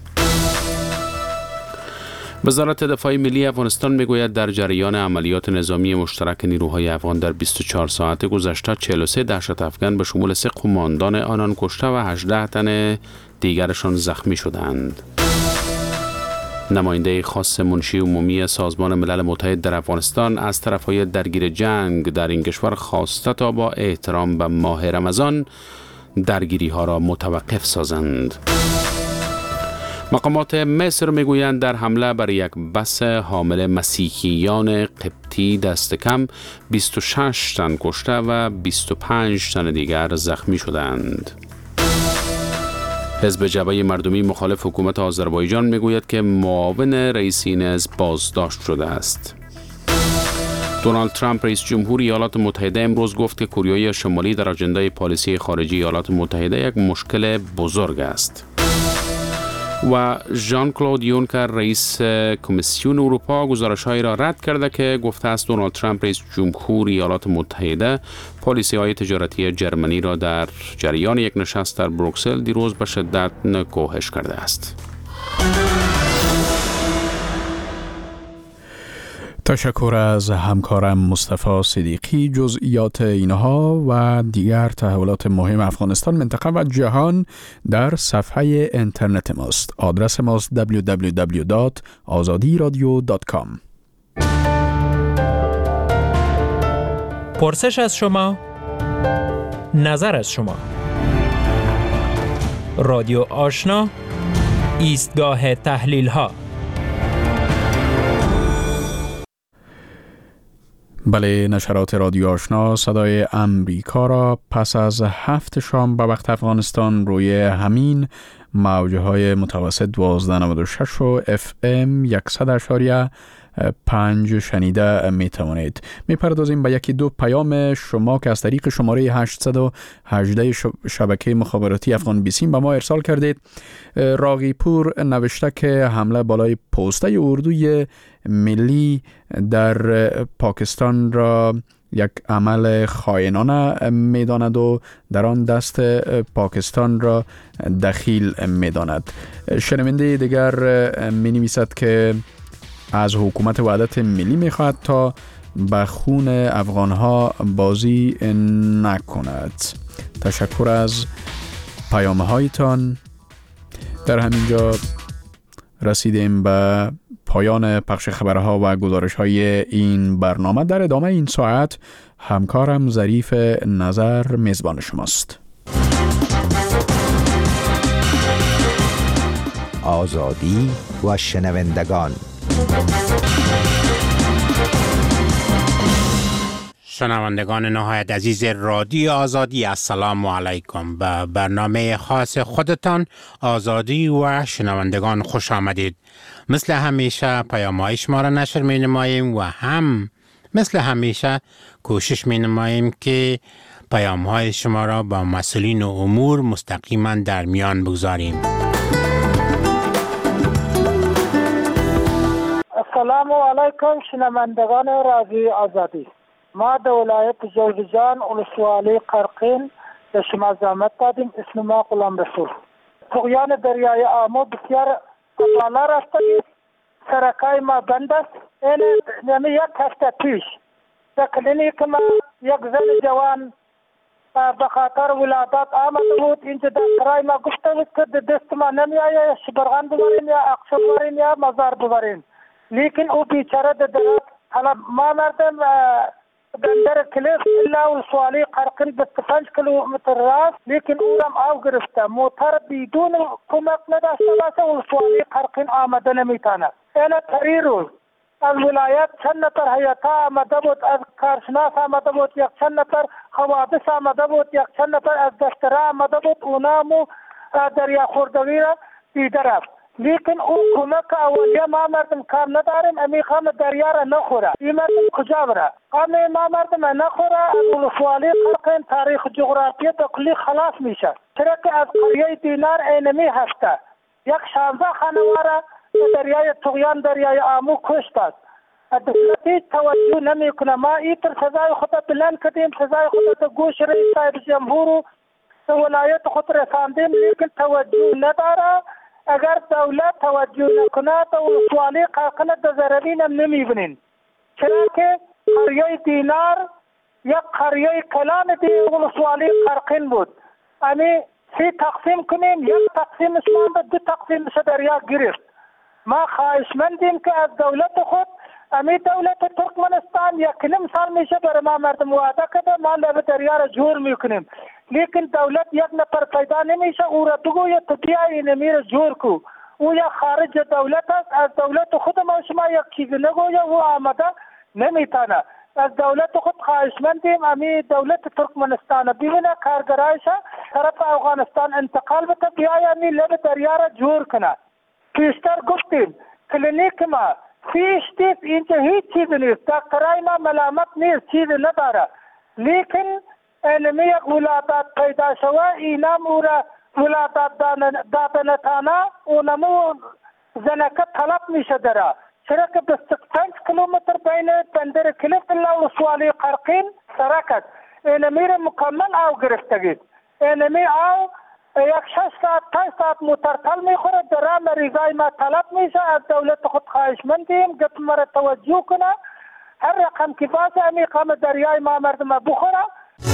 وزارت دفاع ملی افغانستان میگوید در جریان عملیات نظامی مشترک نیروهای افغان در بیست و چهار ساعت گذشته چهل و سه دهشت افغان به شمول سه قماندان آنان کشته و هجده تن دیگرشان زخمی شدند. نماینده خاص منشی عمومی سازمان ملل متحد در افغانستان از طرفهای درگیر جنگ در این کشور خواسته تا با احترام به ماه رمضان درگیری ها را متوقف سازند. مقامات مصر میگویند در حمله بر یک بس حامل مسیحیان قبطی دست کم بیست و شش تن کشته و بیست و پنج تن دیگر زخمی شدند. حزب جبهه مردمی مخالف حکومت آذربایجان میگوید که معاون رئیس این حزب بازداشت شده است. دونالد ترامپ رئیس جمهور ایالات متحده امروز گفت که کره شمالی در اجندای پالیسی خارجی ایالات متحده یک مشکل بزرگ است. و ژان کلود یونکر رئیس کمیسیون اروپا گزارش‌هایی را رد کرده که گفته است دونالد ترامپ رئیس جمهور ایالات متحده پالیسی‌های تجارتی جرمنی را در جریان یک نشست در بروکسل دیروز به شدت نکوهش کرده است. تشکر از همکارم مصطفی صدیقی. جزئیات اینها و دیگر تحولات مهم افغانستان، منطقه و جهان در صفحه اینترنت ماست. آدرس ماست دبلیو دبلیو دبلیو دات آزادی رادیو دات کام. پرسش از شما، نظر از شما. رادیو آشنا، ایستگاه تحلیل ها. بله، نشرات رادیو آشنا صدای امریکا را پس از هفت شام به وقت افغانستان روی همین موجه های متوسط دوازده نود و شش و اف ام صد اشاریه پنج شنیده می توانید. می پردازیم به یکی دو پیام شما که از طریق شماره هشتصد و هجده شبکه مخابراتی افغان بیسیم به ما ارسال کردید. راغی پور نوشته که حمله بالای پسته اردوی ملی در پاکستان را یک عمل خائنانه می داند و در آن دست پاکستان را دخیل می داند. شنونده دیگر می نویسد که از حکومت وحدت ملی می خواهد تا به خون افغانها بازی نکند. تشکر از پیام هایتان. در همینجا رسیدیم به پایان پخش خبرها و گزارش های این برنامه. در ادامه این ساعت همکارم ظریف نظر میزبان شماست. آزادی و شنوندگان. شنوندگان نهایت عزیز رادیو آزادی، السلام علیکم. به برنامه خاص خودتان آزادی و شنوندگان خوش آمدید. مثل همیشه پیام‌های شما را نشر می نماییم و هم مثل همیشه کوشش می نماییم که پیام‌های شما را با مسئولین و امور مستقیما در میان بگذاریم. السلام علیکم شنوندگان رادیو آزادی. ما در ولایت جوزجان ولسوالی قرقین به شما زحمت دادیم. اسم ما غلام رسول. طغیان دریای آمو بسیار بالا رفته، سرکای ما بند است. این یک هفته پیش در کلینیک ما یک زن جوان به خاطر ولادت آمده بود. اینجا دکترای ما گفته بود که دست ما نمی آید، شبرغان ببرین یا اقصر ببرین یا مزار ببرین. لیکن او بیچاره در حالا ما مردم بندر کلیف الا ولسوالی قرقین به پنج کیلومتر راست، لیکن او هم آو گرفته. موتر بدون کمک نداشته باشه ولسوالی قرقین آمده نمیتونه. این تری روز از ولایت چند نفر هیئتا آمده بود، از کارشناس آمده بود، یک چند نفر حوادث آمده بود، یک چند نفر از دفتره آمده بود. اونامو دریا خوردوی را دیده رفت. لیکن او کمک اولیه ما مردم کام نداریم. امی خام دریا را نخوره. این مردم کجا بره؟ امی ما مردم نخوره. از ولسوالی قرقین تاریخ جغرافیه به کلی خلاص میشه. چرا که از قریه دینار اینمی هسته یک شانزده خانواره دریای طغیان دریای آمو کشت است. دولتی توجه نمی کنه. ما ایتر سزای خود بلند کردیم، سزای خود در گوش رئیس صاحب جمهور و ولایت خود رساندیم، لیکن توجه نداره. اگر دولت توجه نکنه تا ولسوالی قرقین در زربین هم نمیبینین. چرا که قریه دینار یک قریه کلان دی ولسوالی قرقین بود. امی سی تقسیم کنیم، یک تقسیم اسلام به دو تقسیم دریا گرفت. ما خواهشمندیم که از دولت خود، امی دولت ترکمنستان یک نیم سال میشه برای ما مردم وعده کرده ما لب دریا را جور میکنیم، لیکن دولت یک نفر پیدا نمیشه او را بگو یا تو بیا این میر جور کو. او یا خارج دولت است. از دولت خود ما شما یک چیز نگویا او آمده نمیتونه. از دولت خود خواهشمندیم امی دولت ترکمنستان ببینه کارگرایش طرف افغانستان انتقال بده بیا امی لب دریا را جور کنه. پیشتر گفتیم کلینیک ما فیش دیست، اینجا هیچ چیز نیست. دکترای ما ملامت نیست، چیز نداره، لیکن علمی یک ولادت پیدا شوه اینم او را ولادت دادنتانه اونمو زنکت طلب میشه داره. چرا که بیست و پنج کیلومتر بین بندر کلیف الا ولسوالی قرقین سرکت علمی را مکمل آو گرفتگید. علمی آو یک شش ساعت پنج ساعت موترتل میخوره در مریضای ما طلب میشه. از دولت خود خواهشمندیم گپ مرا توجه کنه، هر رقم که باشه امی قام دریای ما مردم بخوره.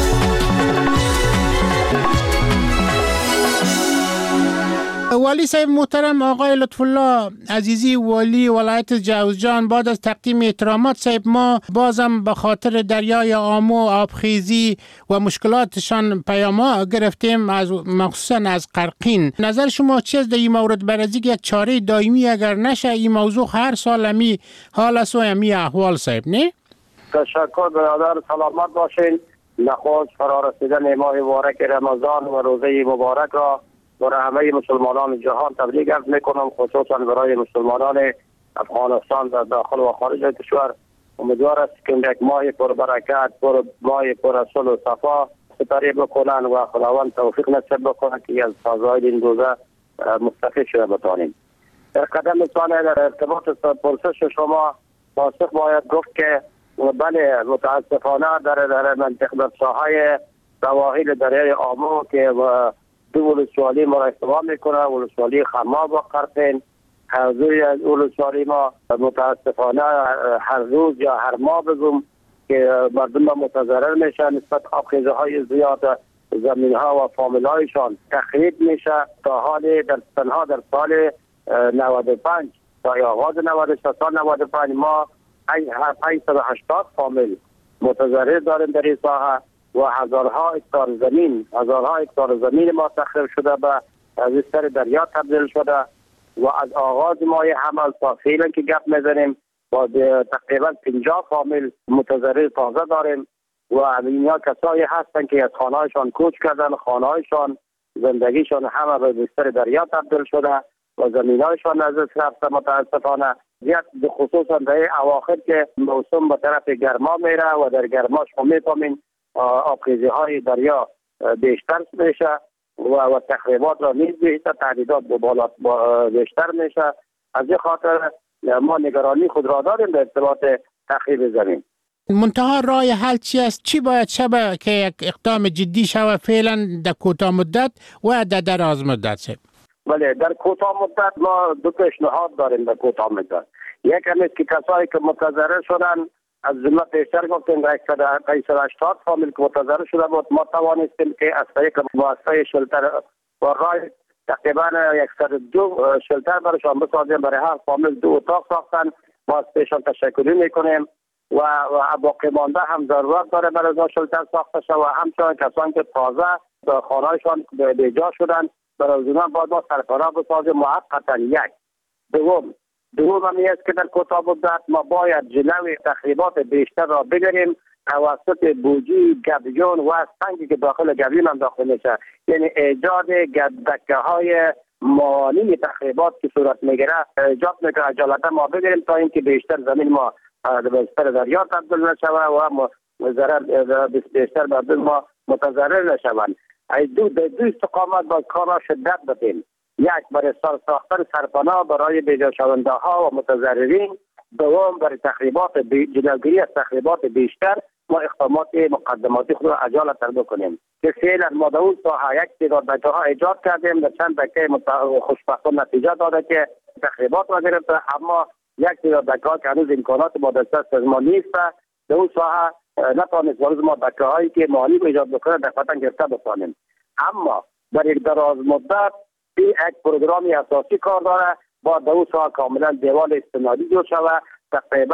والی صاحب محترم آقای لطف الله عزیزی والی ولایت جوزجان، بعد از تقدیم احترامات صاحب ما بازم به خاطر دریای آمو آبخیزی و مشکلاتشان پیاما گرفتیم، از مخصوصا از قرقین. نظر شما چی است در این مورد؟ برای یک چاره دائمی اگر نشه این موضوع هر سال امی حال است و امی احوال صاحب نه؟ تشکر برادر، سلامت باشین. نخواست فرارسیدن ماه مبارک رمضان و روزه مبارک را برای همه مسلمانان جهان تبریک عرض میکنم، خصوصا برای مسلمانان افغانستان در داخل و خارج کشور. امیدوار است که یک ماه پر برکت، پر ماه پر صلح و صفا سپری بکنن و خداوند توفیق نصیب بکنه که از فضایل این روزه مستفید شده بتانیم. در قدم ثانیه در ارتباط پرسش شما پاسخ باید گفت که بله متاسفانه در در منطقه در ساحه سواحل دریای آمو که دو ولسوالی ما را استفاده میکنه، ولسوالی خرماب و قرقین. هر دوی از ولسوالی ما متاسفانه هر روز یا هر ماه بگم که مردم متضرر میشن نسبت آبخیزه های زیاد زمین ها و فامیل هایشان تخریب میشه. تا حال در تنها در سال نود و پنج تا آغاز نود و شش سال نود و پنج ما پانصد و هشتاد فامیل متضرر داریم در این ساحه و هزارها هکتار زمین هزارها هکتار زمین ما تخریب شده به از سر دریا تبدیل شده و از آغاز ماه حمل تا فعلا که گپ میزنیم با تقریبا پنجاه فامیل متضرر تازه داریم و اینها کسایی هستند که از خانه‌هایشان کوچ کردن، خانه‌هایشان زندگیشان همه به بستر دریا تبدیل شده و زمین‌هایشان از دست رفته متاسفانه. زیاد خصوصا در اواخر که موسم به طرف گرما میره و در گرما شما می‌فهمین آبخیزی‌های دریا بیشتر میشه و و تخریبات را نیز بیشتر، تهدیدات به بالا بیشتر میشه. از این خاطر ما نگرانی خود را داریم در ارتباط تخریب زمین. منتها راه حل چی است؟ چی باید شبه که یک اقدام جدی شوه فعلا در کوتاه مدت و در دراز مدت شد؟ بله، در کوتاه مدت ما دو پیشنهاد داریم. در کوتاه مدت یک همیست که کسایی که متضرر شدن، از جمله پیشتر گفتیم صد و هشتاد فامیل که متضرر شده بود، ما توانستیم که از طریق مؤسسه شلتر و رای تقریبا صد و دو شلتر برشان بسازیم. برای هر فامیل دو اتاق ساختن. ما از پیشان تشکری میکنیم و و باقی مانده هم ضرورت داره برای از شلتر ساخته شد و همچنان کسانی که تازه خانه‌هایشان بیجا شدن برای اونها باید ما سرپناه بسازیم موقتا. یک دوم دوم هم است که در کوتاه مدت ما باید جلوی تخریبات بیشتر را بگیریم توسط بوجی، گبیون و سنگی که داخل گبیون هم داخل میشه، یعنی ایجاد دکه های مانی تخریبات که صورت میگیره ایجاد میکنه. اجالتا ما بگیریم تا اینکه بیشتر زمین ما به بستر دریا تبدیل نشوه و ضرر بیشتر به ما متضرر نشوند. دو دو استقامت با کار را شدت بدیم. یک برای ساختن سرپناه برای بیجا شونده ها و متضررین، دوم برای تخریبات جلوگیری از تخریبات بیشتر ما اقدامات مقدماتی خود را عجالتر بکنیم که فعلا ما در اون ساحه یک تعداد دکه ها ایجاد کردیم. در چند دکه خوشبختانه نتیجه داده که تخریبات را گرفته، اما یک تعداد دکه ها که هنوز امکانات ما در دست از ما نیست. در اون ساحه نتوانست روز ما دکه هایی که مالی ایجاد بکنه دفعتا گرفته بکنیم. اما در یک دراز مدت این یک پروگرامی اساسی کار داره. با دو ساعت کاملا دیوال استنادی جور شود. تقریبا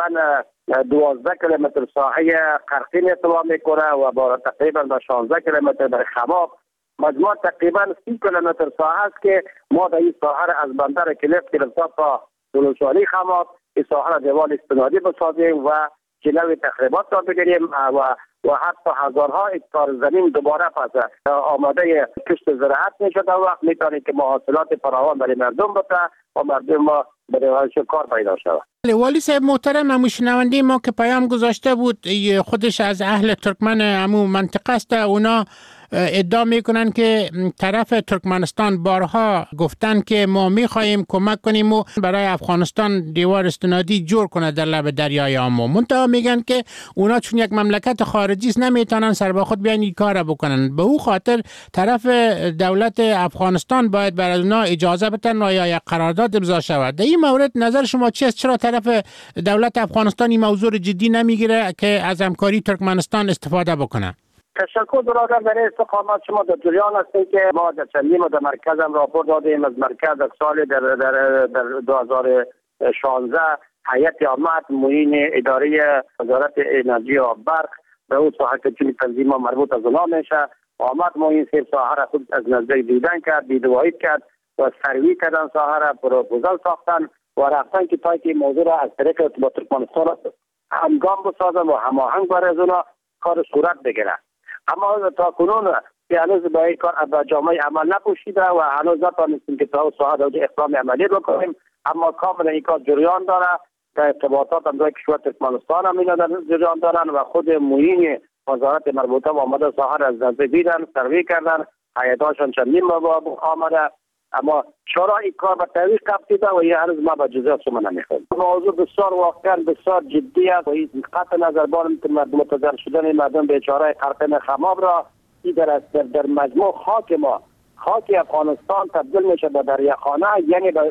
دوازده کیلومتر ساحه قرقین اطلاع میکنه و با تقریبا به شانزده کیلومتر در خماب. مجموع تقریبا سی کیلومتر ساحه است که ما در این ساحه را از بندر کلیف گرفته تا ولسوالی خماب این ساحه را دیوال استنادی بسازیم و جلوی تخریبات را بگیریم و و حتی هزارها هکتار زمین دوباره پس آماده کشت زراعت میشه. در وقت میتونید که محصولات فراوان برای مردم بده و مردم ما برای کار پیدا شود. والی صاحب محترم، همون شنونده ما که پیام گذاشته بود خودش از اهل ترکمن همون منطقه است، اونا ادعا میکنن که طرف ترکمنستان بارها گفتن که ما میخواهیم کمک کنیم و برای افغانستان دیوار استنادی جور کنه در لب دریای آمو. منتها میگن که اونا چون یک مملکت خارجی است نمیتونن سر با خود بیان این کار بکنن. به او خاطر طرف دولت افغانستان باید برای اونا اجازه بدن و یا یک قرارداد امضا شود. در این مورد نظر شما چیست؟ چرا طرف دولت افغانستان این موضوع جدی نمیگیره که از همکاری ترکمنستان استفاده بکنه؟ تشکر برادر. در استقامت شما در جریان هستید که ما در چندین و در مرکز هم راپور دادیم. از مرکز در سال در در در دو هزار و شانزده هیئت آمد معین اداره وزارت انرژی و برق به اون ساحه که چنین تنظیم مربوط از اونا میشه آمد معین سه ساحه را خود از نزدیک دیدن کرد، دیدوایی کرد و سروی کردن ساحه را، پروپوزال ساختن و رفتن که تا که موضوع را از طریق با ترکمنستان همگام بسازن و هماهنگ برای از اونا کار صورت بگیره. اما تا کنون که هنوز با این کار به جامعه عمل نپوشیده و هنوز نتوانستیم که تا ساعت دوجه اقدام عملی بکنیم، اما کاملا این کار جریان داره. در ارتباطات هم در کشور ترکمنستان هم اینا در جریان دارن و خود معین وزارت مربوطه و آمده ساحه را از نزدیک دیدن، سروی کردن، هیئت‌هاشون چندین بار آمده، اما چرا این کار به تعویق رفتیده و یه هنوز ما به جزئیات شما نمیخوایم. موضوع بسیار واقعا بسیار جدی است و این قطع نظر بان متضرر شدن مردم بیچاره قرقین خماب را در در مجموع خاک ما، خاک افغانستان تبدیل میشه به دریاخانه، یعنی به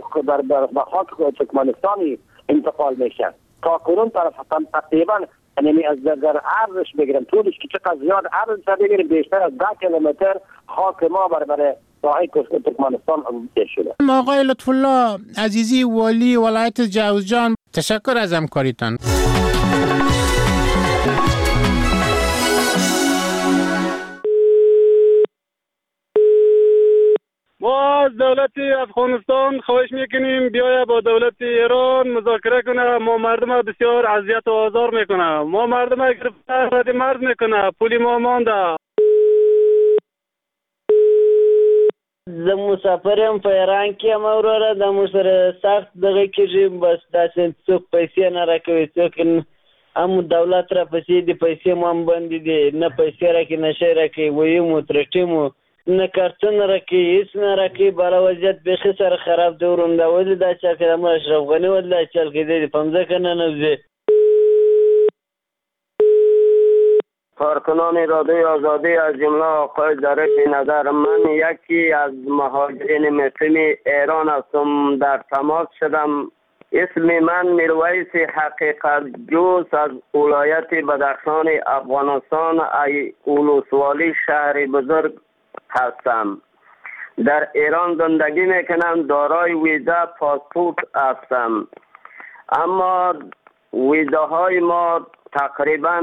خاک ترکمنستانی انتقال میشه. تا کنون طرف تقریبا یعنی از در ارزش بگیرم طولش که چقدر زیاد ارزش بگیریم بیشتر از ده کیلومتر خاک ما بر برای ساحه ترکمنستان امید شده. آقای لطف الله عزیزی والی ولایت جوزجان، تشکر از همکاریتان. ما از دولت افغانستان خواهش میکنیم بیاید با دولت ایران مذاکره کنه. ما مردم بسیار اذیت و آزار میکنه. ما مردم گرفته رد مرز میکنه. پولی ما مانده. زه مسافرم په ایران کې یم وروره. د موږ سره سخت دغه کېږي. بس داسې څوک پیسې نه راکوي، څوک هم دولت را پسې دي، پیسې مو هم بندې دي، نه پیسې راکوي نه شی راکوي، ویي مو ترټي مو نه کارتون راکوي، هېڅ نه راکوي. بالا وضعیت بیخي سره خراب دی ورونو. دا ولې دا چل کېده؟ مو اشرف غني ولې دا چل کېدی دی؟ په مځکه ننوځي. کارکنان اراده آزادی از جمله آقای ظریف نظر، من یکی از مهاجرین مقیم ایران هستم. در تماس شدم. اسم من میرویس حقیقت جوز از ولایت بدخشان افغانستان ای اولوسوالی شهر بزرگ هستم. در ایران زندگی میکنم. دارای ویزا پاسپورت هستم، اما ویزاهای ما تقریبا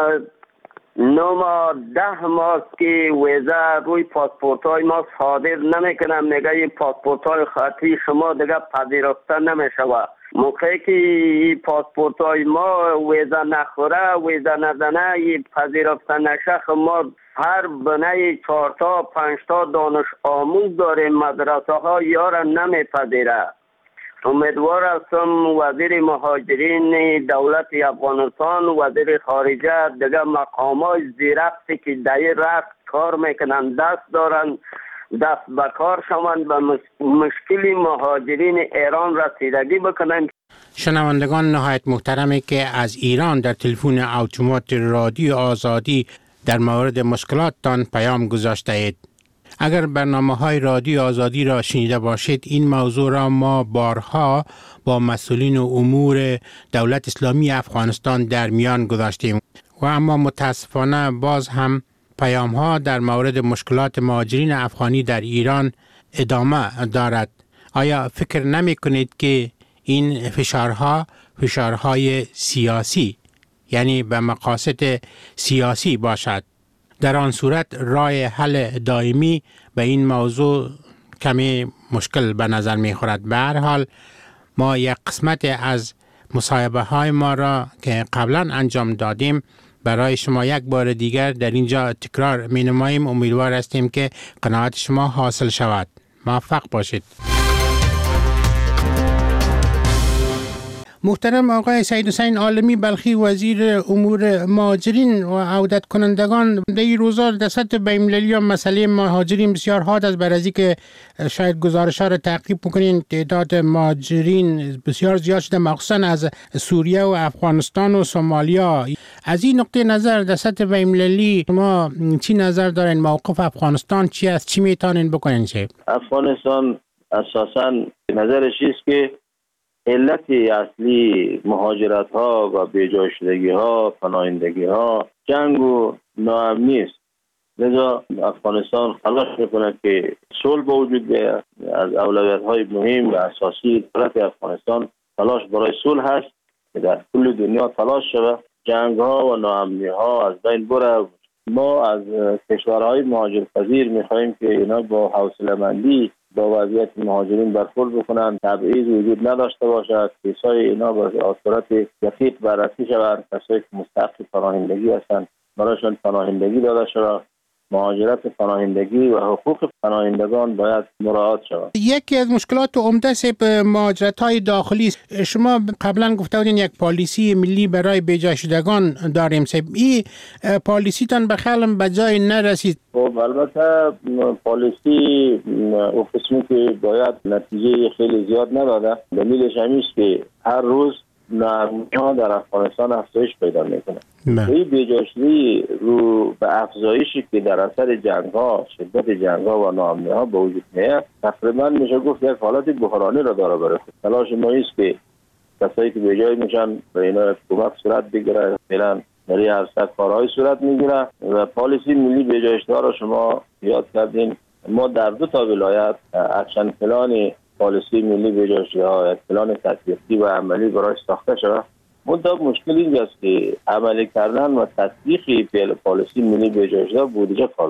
نه ماه ده ماه که ویزا روی پاسپورت های ما صادر نمیکنم. میگه این پاسپورت های خطی شما دیگه پذیرفته نمیشود. موقعی که پاسپورت های ما ویزا نخوره، ویزا نزنه، این پذیرفته نشه، ما هر بنای چهار تا پنج تا دانش آموز داریم. مدرسه ها یار نمیپذیره. امیدوار هستم وزیر مهاجرین دولت افغانستان، وزیر خارجه، دیگه مقامات زیرفتی که در این رفت کار میکنن، دست دارن، دست به کار شوند، به مشکل مهاجرین ایران رسیدگی بکنن. شنوندگان نهایت محترمی که از ایران در تلفن اتومات رادیو آزادی در مورد مشکلاتتان پیام گذاشته اید. اگر برنامه های رادیو آزادی را شنیده باشید، این موضوع را ما بارها با مسئولین امور دولت اسلامی افغانستان در میان گذاشتیم و اما متاسفانه باز هم پیام ها در مورد مشکلات مهاجرین افغانی در ایران ادامه دارد. آیا فکر نمی کنید که این فشارها فشارهای سیاسی، یعنی به مقاصد سیاسی باشد؟ در آن صورت راه حل دائمی به این موضوع کمی مشکل به نظر می خورد. به هر حال ما یک قسمت از مصاحبه های ما را که قبلا انجام دادیم برای شما یک بار دیگر در اینجا تکرار می نماییم. امیدوار هستیم که قناعت شما حاصل شود. موفق باشید. محترم آقای سید حسین عالمی بلخی، وزیر امور مهاجرین و عودت کنندگان، در این روزا در سطح بین‌المللی مسئله مهاجرین بسیار حاد است. بر از اینکه شاید گزارش‌ها را تعقیب بکنین، تعداد مهاجرین بسیار زیاد شده، مخصوصا از سوریه و افغانستان و سومالیا. از این نقطه نظر در سطح بین‌المللی شما چی نظر دارین؟ موقف افغانستان چی است؟ چی میتونین بکنین؟ چه افغانستان اساساً نظرش است که علت اصلی مهاجرت ها و بیجا شدگی ها، پناهندگی ها، جنگ و ناامنی است. لذا افغانستان تلاش میکنه که صلح به وجود بیاید. از اولویت های مهم و اساسی دولت افغانستان تلاش برای صلح هست که در کل دنیا تلاش شود، جنگ ها و ناامنی ها از بین بره. ما از کشورهای مهاجرپذیر میخواهیم که اینا با حوصله‌مندی با وضعیت مهاجرین برخورد بکنند، تبعیض وجود نداشته باشد، کیسای اینا به صورت دقیق بررسی شود. کسایی که مستحق پناهندگی هستند برایشان پناهندگی داده شود. مهاجرت پناهندگی و حقوق پناهندگان باید مراعات شود. یکی از مشکلات عمده به مهاجرت های داخلی است. شما قبلا گفته بودین یک پالیسی ملی برای بیجا شدگان داریم. این پالیسی تان بخالم به جای نرسید. خب البته پالیسی او قسمی که باید نتیجه خیلی زیاد نداده. دلیلش همین است که هر روز ناامنی‌ها در افغانستان افزایش پیدا میکنه. این بیجاشتی رو به افزایشی که در اثر جنگ‌ها، شدت جنگ‌ها و ناامنی‌ها به وجود میاد، تقریبا میشه گفت یک حالت بحرانی را داره برای خود. تلاش ما است که کسایی که بیجای میشن به اینا کمک صورت بگیره. فعلا در این عرصه کارهای صورت میگیره و پالیسی ملی بیجاشتی را شما یاد کردین. ما در دو تا ولایت اکشن پلان پالیسی ملی بیجاشتی ها، یک پلان تطبیقی و عملی برای ساخته شده. منتها مشکل اینجاست که عملی کردن و تطبیق پالیسی ملی بیجاشتی ها بودجه کار دارد.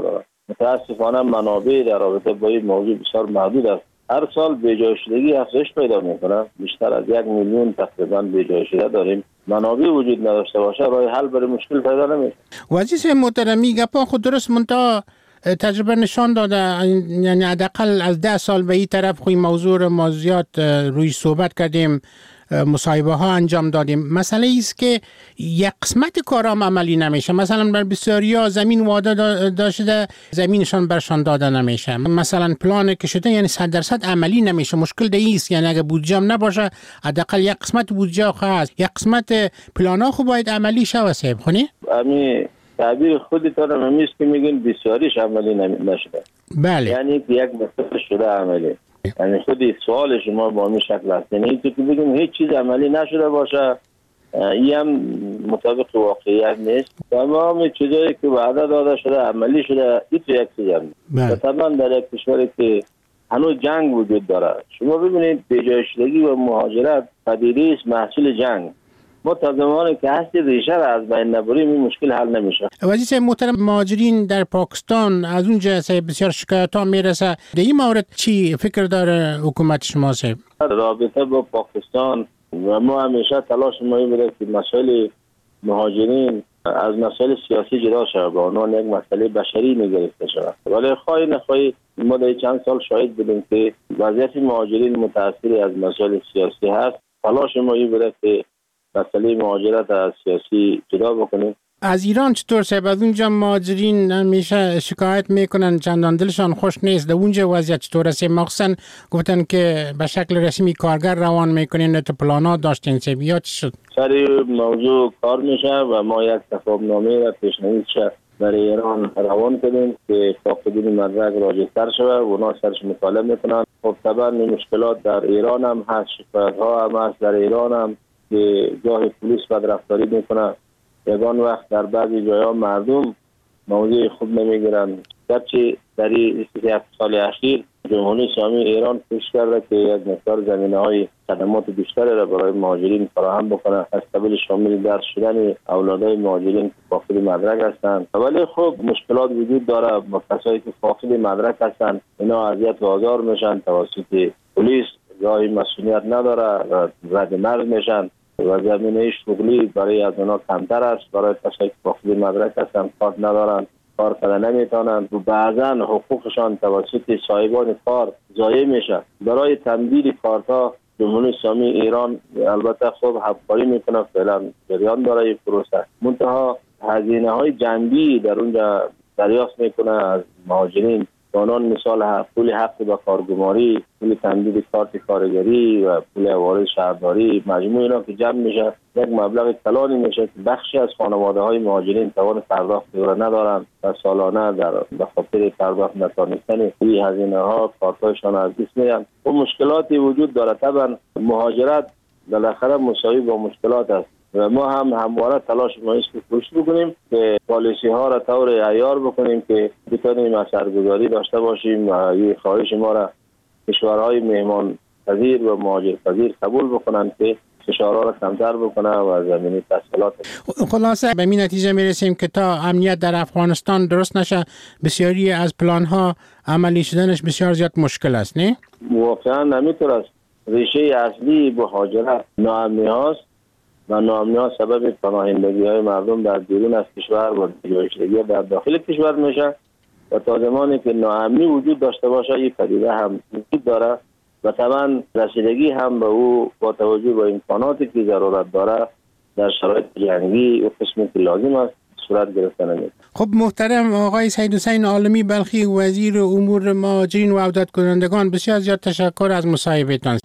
متاسفانه منابع در رابطه با این موضوع بسیار محدود است. هر سال بی‌جای شدگی افزایش پیدا میکنه. بیشتر از یک میلیون تقریبا بی‌جای شده داریم. منابع وجود نداشته باشه راه حل برای مشکل پیدا نمیشه. وزیر محترمی گپا خود درست منتها تجربه نشان داده، یعنی حداقل از ده سال به این طرف خوی موضوع رو ما زیاد روی صحبت کردیم، مصاحبه ها انجام دادیم. مسئله ایست که یک قسمت کارام عملی نمیشه. مثلا بر بسیاریا زمین وعده داشته، زمینشان برشان داده نمیشه. مثلا پلان که شده یعنی صد درصد عملی نمیشه. مشکل ده ایست، یعنی اگه بودجه نباشه حداقل یک قسمت بودجه هست، یک قسمت پلان ها خو باید عملی شوه. صاحب خونی امی تعبیر خودتان هم همیست که میگین بسیاریش عملی نشده. بله، یعنی که یک مسئله شده عملی. یعنی خودی سوال شما با همین شکل است. یعنی این که بگیم هیچ چیز عملی نشده باشه، این هم مطابق واقعیت نیست. تمام چیزایی که وعده داده شده عملی شده، این تو یک چیز هم طبعا در یک کشوری که هنوز جنگ وجود داره. شما ببینید بی‌جای شدگی و مهاجرت پدیده است محصول جنگ. ما تا زمانی که هستی ریشه را از بین نبریم این مشکل حل نمیشه. وزیر محترم، مهاجرین در پاکستان از اونجا بسیار شکایت ها میرسه. در این مورد چی فکر داره حکومت شما صاحب؟ رابطه با پاکستان و ما همیشه تلاش ما این بوده که مسائل مهاجرین از مسائل سیاسی جدا شود، به عنوان یک مسئله بشری نگرفته شود. ولی خواهی نخواهی ما در چند سال شاهد بودیم که وضعیت مهاجرین متأثر از مسائل سیاسی هست. تلاش ما این بوده که مسئله مهاجرت از سیاسی جدا بکنیم. از ایران چطور صاحب؟ از اونجا مهاجرین همیشه شکایت میکنن، چندان دلشان خوش نیست. در اونجا وضعیت چطور است؟ مخصوصا گفتن که به شکل رسمی کارگر روان میکنین، تو پلانا داشتین صاحب، یا چی شد؟ سر موضوع کار میشه و ما یک تفاهمنامه را پیشنهاد شد در ایران روان کردیم که فاقدین مدرک راجع‌تر شود و اونا سرش مطالعه میکنن. خب طبعا مشکلات در ایران هم هست، شکایت ها هم هست در ایران هم که گاه پلیس بدرفتاری میکنه. یگان وقت در بعضی جاها مردم موضوع خوب نمیگیرن. گرچه در این سال اخیر جمهوری اسلامی ایران کوشش کرده که یک مقدار زمینه های خدمات بیشتری را برای مهاجرین فراهم بکنه، از قبیل شامل درس شدن اولادای مهاجرین که فاقد مدرک هستند. ولی خب مشکلات وجود داره با کسایی که فاقد مدرک هستند. اینا اذیت و آزار میشن توسط پلیس، گاهی مسئولیت نداره و رد مرز میشن و زمینه شغلی برای از اونا کمتر است. برای کسایی که فاقد مدرک هستند کار ندارن، کار کردن نمیتونن و بعضا حقوقشان توسط صاحبان کار ضایع میشه. برای تمدید کارتا جمهوری اسلامی ایران البته خوب همکاری میکنه، فعلا جریان داره این پروسه. منتها هزینه های جنبی در اونجا دریافت میکنه از مهاجرین، آنان مثال پول حق به کارگماری، پول تمدید کارت کارگری و پول عوارض شهرداری، مجموع اینا که جمع میشه یک مبلغ کلانی میشه که بخشی از خانواده های مهاجرین توان پرداخت را ندارند و سالانه در به خاطر پرداخت نتوانستن این هزینه ها کارتایشان از دست میرن. و مشکلاتی وجود داره. طبعا مهاجرت بالاخره مساوی با مشکلات است و ما هم همواره تلاش ما است که کوشش بکنیم که پالیسی ها را طور عیار بکنیم که بتونیم اثرگذاری داشته باشیم و این خواهش ما را کشورهای مهمان پذیر و مهاجر پذیر قبول بکنن که فشارها را کمتر بکنه و زمینی تسهیلات. خلاصه به این نتیجه میرسیم که تا امنیت در افغانستان درست نشه بسیاری از پلان ها عملی شدنش بسیار زیاد مشکل است. نه؟ واقعا نمیطور است. ریشه اصلی مهاجرت ناامنی هاست و ناامنی ها سبب پناهندگی های مردم در بیرون از کشور و بی‌جایشدگی در داخل کشور میشه و تا زمانی که ناامنی وجود داشته باشه این پدیده هم وجود داره و طبعا رسیدگی هم به او با توجه به امکاناتی که ضرورت داره در شرایط جنگی و قسمی که لازم است صورت گرفته نمیشه. خب محترم آقای سید حسین عالمی بلخی، وزیر امور مهاجرین و عودت کنندگان، بسیار زیاد تشکر از مصاحبهتان.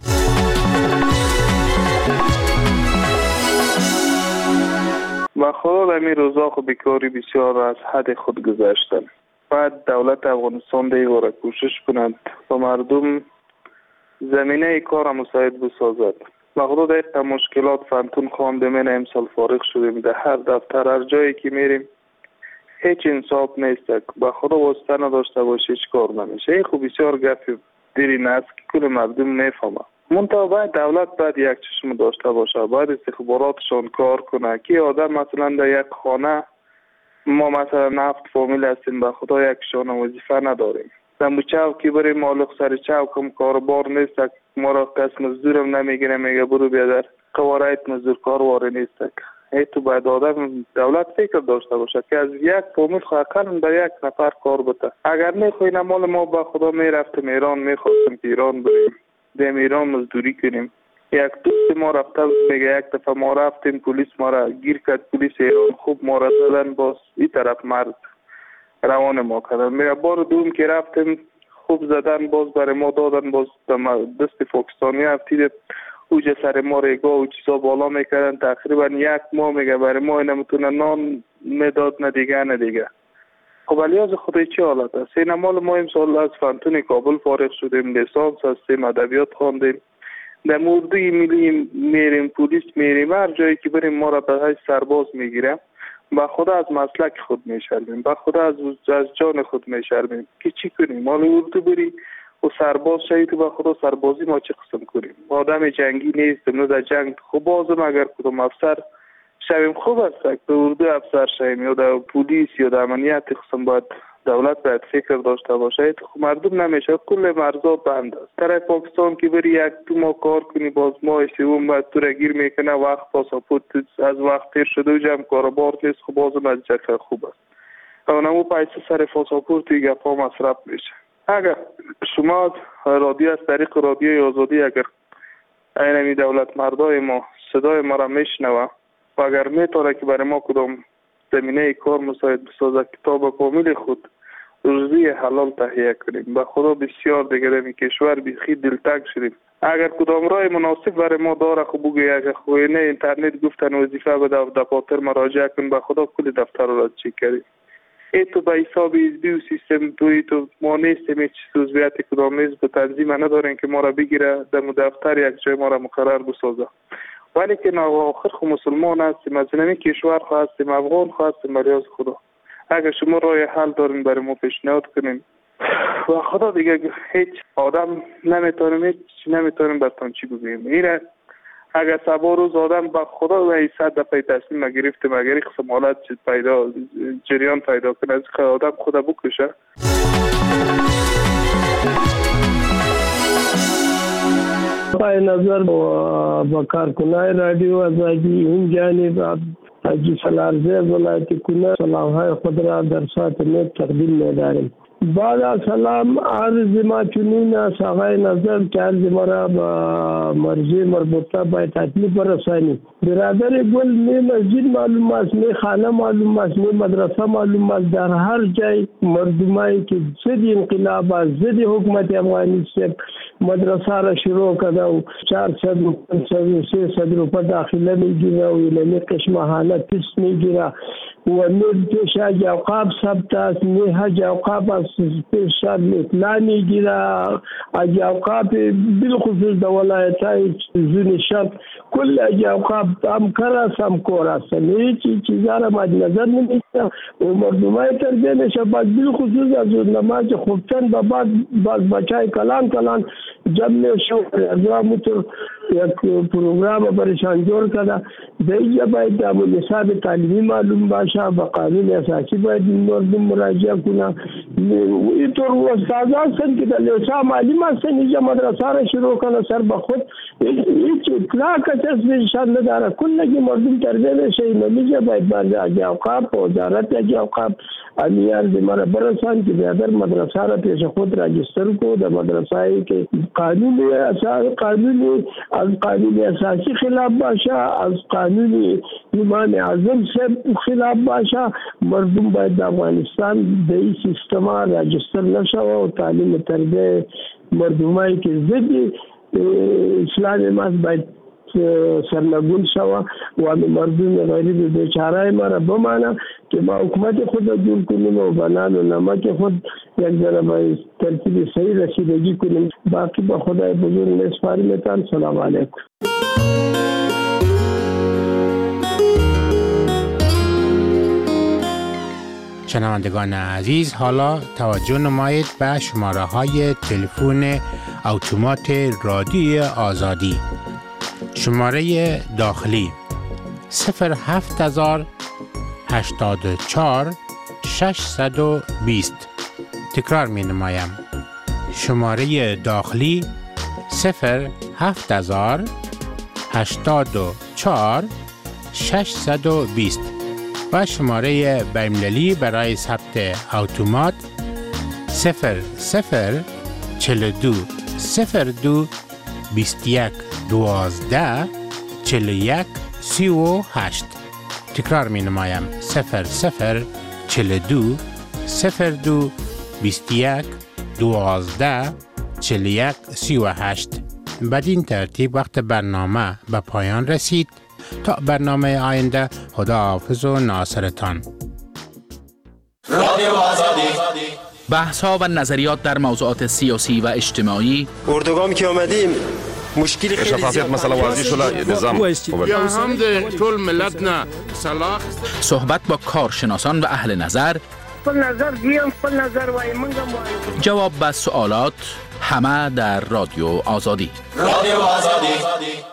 و خدا در این روزا خو بیکاری بسیار از حد خود گذاشتن. باید دولت افغانستان دیگه کوشش کند و مردم زمینه کار مساعد بسازد. و خدا در مشکلات فنتون خوانده من امسال فارغ شدیم. در هر دفتر هر جایی که میریم هیچ انصاف نیست. با خدا واسطه نداشته باشه هیچ کار نمیشه. این خوب بسیار گفت دیری نست که کل مردم نفهمه. منتها باید دولت باید یک چشم داشته باشه، باید استخباراتشان کار کنه که آدم مثلا در یک خانه ما مثلا نفت فامیل هستیم به خدا یک شانه وظیفه نداریم. دم چاو که بریم مالک سر چاو کم کاربار نیست، ما را کس مزدورم نمیگیره، میگه برو بیا در قوارایت مزدور کار نیست. ای تو باید آدم دولت فکر داشته باشه که از یک فامیل خواهکن به یک نفر کار بده. اگر میخواییم مال ما به خدا میرفتیم ایران، میخواستیم که ایران بریم دیم ایران مزدوری کنیم. یک دوست ما رفته میگه یک دفعه ما رفتیم پلیس ما را گیر کرد، پلیس ایران خوب ما را زدن، باز این طرف مرد روان ما کردن. میگه بار دوم که رفتیم خوب زدن، باز برای ما دادن، باز دست پاکستانی افتید اوج سر ما ریگا و چیزا بالا میکردن. تقریبا یک ماه میگه برای ما نمیتونه نان میداد نه دیگه نه دیگه. خب ولی از خودی چی حالت است؟ این مال ما امسال از فنتون کابل فارغ شدیم، لیسانس هستیم، ادبیات خواندیم، در اردوی ملی میریم، پلیس میریم، هر جایی که بریم ما را به حیث سرباز میگیریم. با خدا از مسلک خود میشرمیم، با خدا از از جان خود میشرمیم که چی کنیم؟ مال اردو بری و سرباز شوی تو، با خدا سربازی ما چه قسم کنیم؟ آدم جنگی نیستیم، نه در جنگ. خب بازم اگر کدوم افسر شویم خوب است که اردو افسر شویم یا در پلیس یا در امنیت قسم باید دولت باید فکر داشته باشه. خب مردم نمیشه، کل مرزا بند است. در پاکستان که بری یک دو ماه کار کنی باز ماه سوم بعد تو را گیر میکنه، وقت پاسپورت از وقت تیر شده و جمع کاربار نیست. خب بازم از جکه خوب است. اونمو پیسه سر پاسپورت دیگه پا مصرف میشه. اگر شما رادیو از طریق رادیوی آزادی اگر اینمی دولت مردای ما صدای ما را میشنوه و اگر میتونه که برای ما کدام زمینه کار مساعد بسازه کتاب فامیل خود روزی حلال تهیه کنیم. به خدا بسیار دیگه در این کشور بیخی دلتنگ شدیم. اگر کدام راه مناسب برای ما داره خب بگو یک خوینه اینترنت گفتن وظیفه به دفتر مراجعه کن، به خدا کل دفتر را چک کردیم. ای تو به حساب حزبی و سیستم توی تو ما نیستیم، هیچ سوزویت کدام نیست به تنظیم نداریم که ما را بگیره در دفتر یک جای ما را مقرر بسازه. ولی که آخر خو مسلمان هستیم، از این کشور هستیم، افغان هستیم. بریاز خدا اگر شما راه حل دارین برای ما پیشنهاد کنین و خدا دیگه هیچ آدم نمیتونیم هیچ نمیتونیم براتون چی بگیم. اینه اگر سبا روز آدم با خدا و صد دفعه تصمیم گرفتیم اگر این قسم حالت پیدا جریان پیدا کنه از آدم خدا بکشه. پای نظر با کارکنای رادیو آزادی این جانب حاجی سلارزه ولایت کنر سلامهای خود را در ساعت نیت تقدیم می‌داریم. بعد از سلام عرض ما چنین است آقای نظر که عرض مرا با مرجع مربوطه باید تطلیب برسانی. برادر گل می مسجد معلوم است، می خانه معلوم است، می مدرسه معلوم است. در هر جای مردمایی که ضد انقلاب است، ضد حکومت افغانی است مدرسه را شروع کرده و چهارصد و پانصد و سیصد روپیه داخله میگیره و اینمی قسم حالت پیش میگیره و نور پیش حج اوقاب ثبت است، نی حج اوقاب است پیش اطلاع میگیره. حج اوقاب بالخصوص در ولایت‌های زون شرق کل حج اوقاب هم کار است هم کور است. هیچ چیزا را مد نظر نمیگیره و مردمای تربیه میشه. بعد بالخصوص از نماز خوفتن به بعد باز بچای کلان کلان جمع شو ازامتو یک پروگرام برشان جور کرده. دیگه باید در نصاب تعلیمی معلوم باشه و قانون اساسی باید مردم مراجعه کنه. اینطور استاد هستن که در لیسا معلم هستن اینجا مدرسه را شروع کنه سر به خود هیچ اطلاع کسیشان نداره. کلگی مردم تربیه بشه. اینمیجا باید برده اگه اوقاب وزارت اگه اوقاب امیار دیمارا برسان که بیادر مدرسه را پیش خود راجستر کو. در مدرسه هایی که قانون اساسی قانون از قانون اساسی خلاف باشه، از قانون امام اعظم سے خلاف باشه، مردم باید در افغانستان به این سیستم راجستر نشه و تعلیم تربیه مردمایی که ضد اسلام ماست باید سرنگون شوه و همه مردم غریب بیچاره ما را بمانه که ما حکومت خود را جور کنیم و بنان و نمک خود یک ذره به ترتیب صحیح رسیدگی کنیم. باقی با خدای بزرگ میسپاریم. سلام علیکم. شنوندگان عزیز، حالا توجه نمایید به شماره های تلفن اتومات رادیوی آزادی. شماره داخلی صفر هفت هزار هشتاد و چهار ششصد و بیست. تکرار می نمایم. شماره داخلی صفر هفت هزار هشتاد و چهار ششصد و بیست و شماره بین‌المللی برای ثبت اتومات صفر صفر چهل و دو صفر دو بیست و یک دوازده چهل و یک سی و هشت. تکرار می نمایم. صفر صفر چهل و دو صفر دو بیست و یک دوازده چهل و یک سی و هشت. بدین ترتیب وقت برنامه به پایان رسید. تا برنامه آینده، خداحافظ و ناصرتان. رادیو آزادی. بحث ها و نظریات در موضوعات سیاسی و اجتماعی. اردوگام که آمدیم مشکل خیلی شفافیت مثلا واضح شده. نظام یا هم ده طول ملت نه صلاح. صحبت با کارشناسان و اهل نظر. خپل نظر دیم خپل نظر وای منگم وای. جواب به سوالات همه در رادیو آزادی. رادیو آزادی.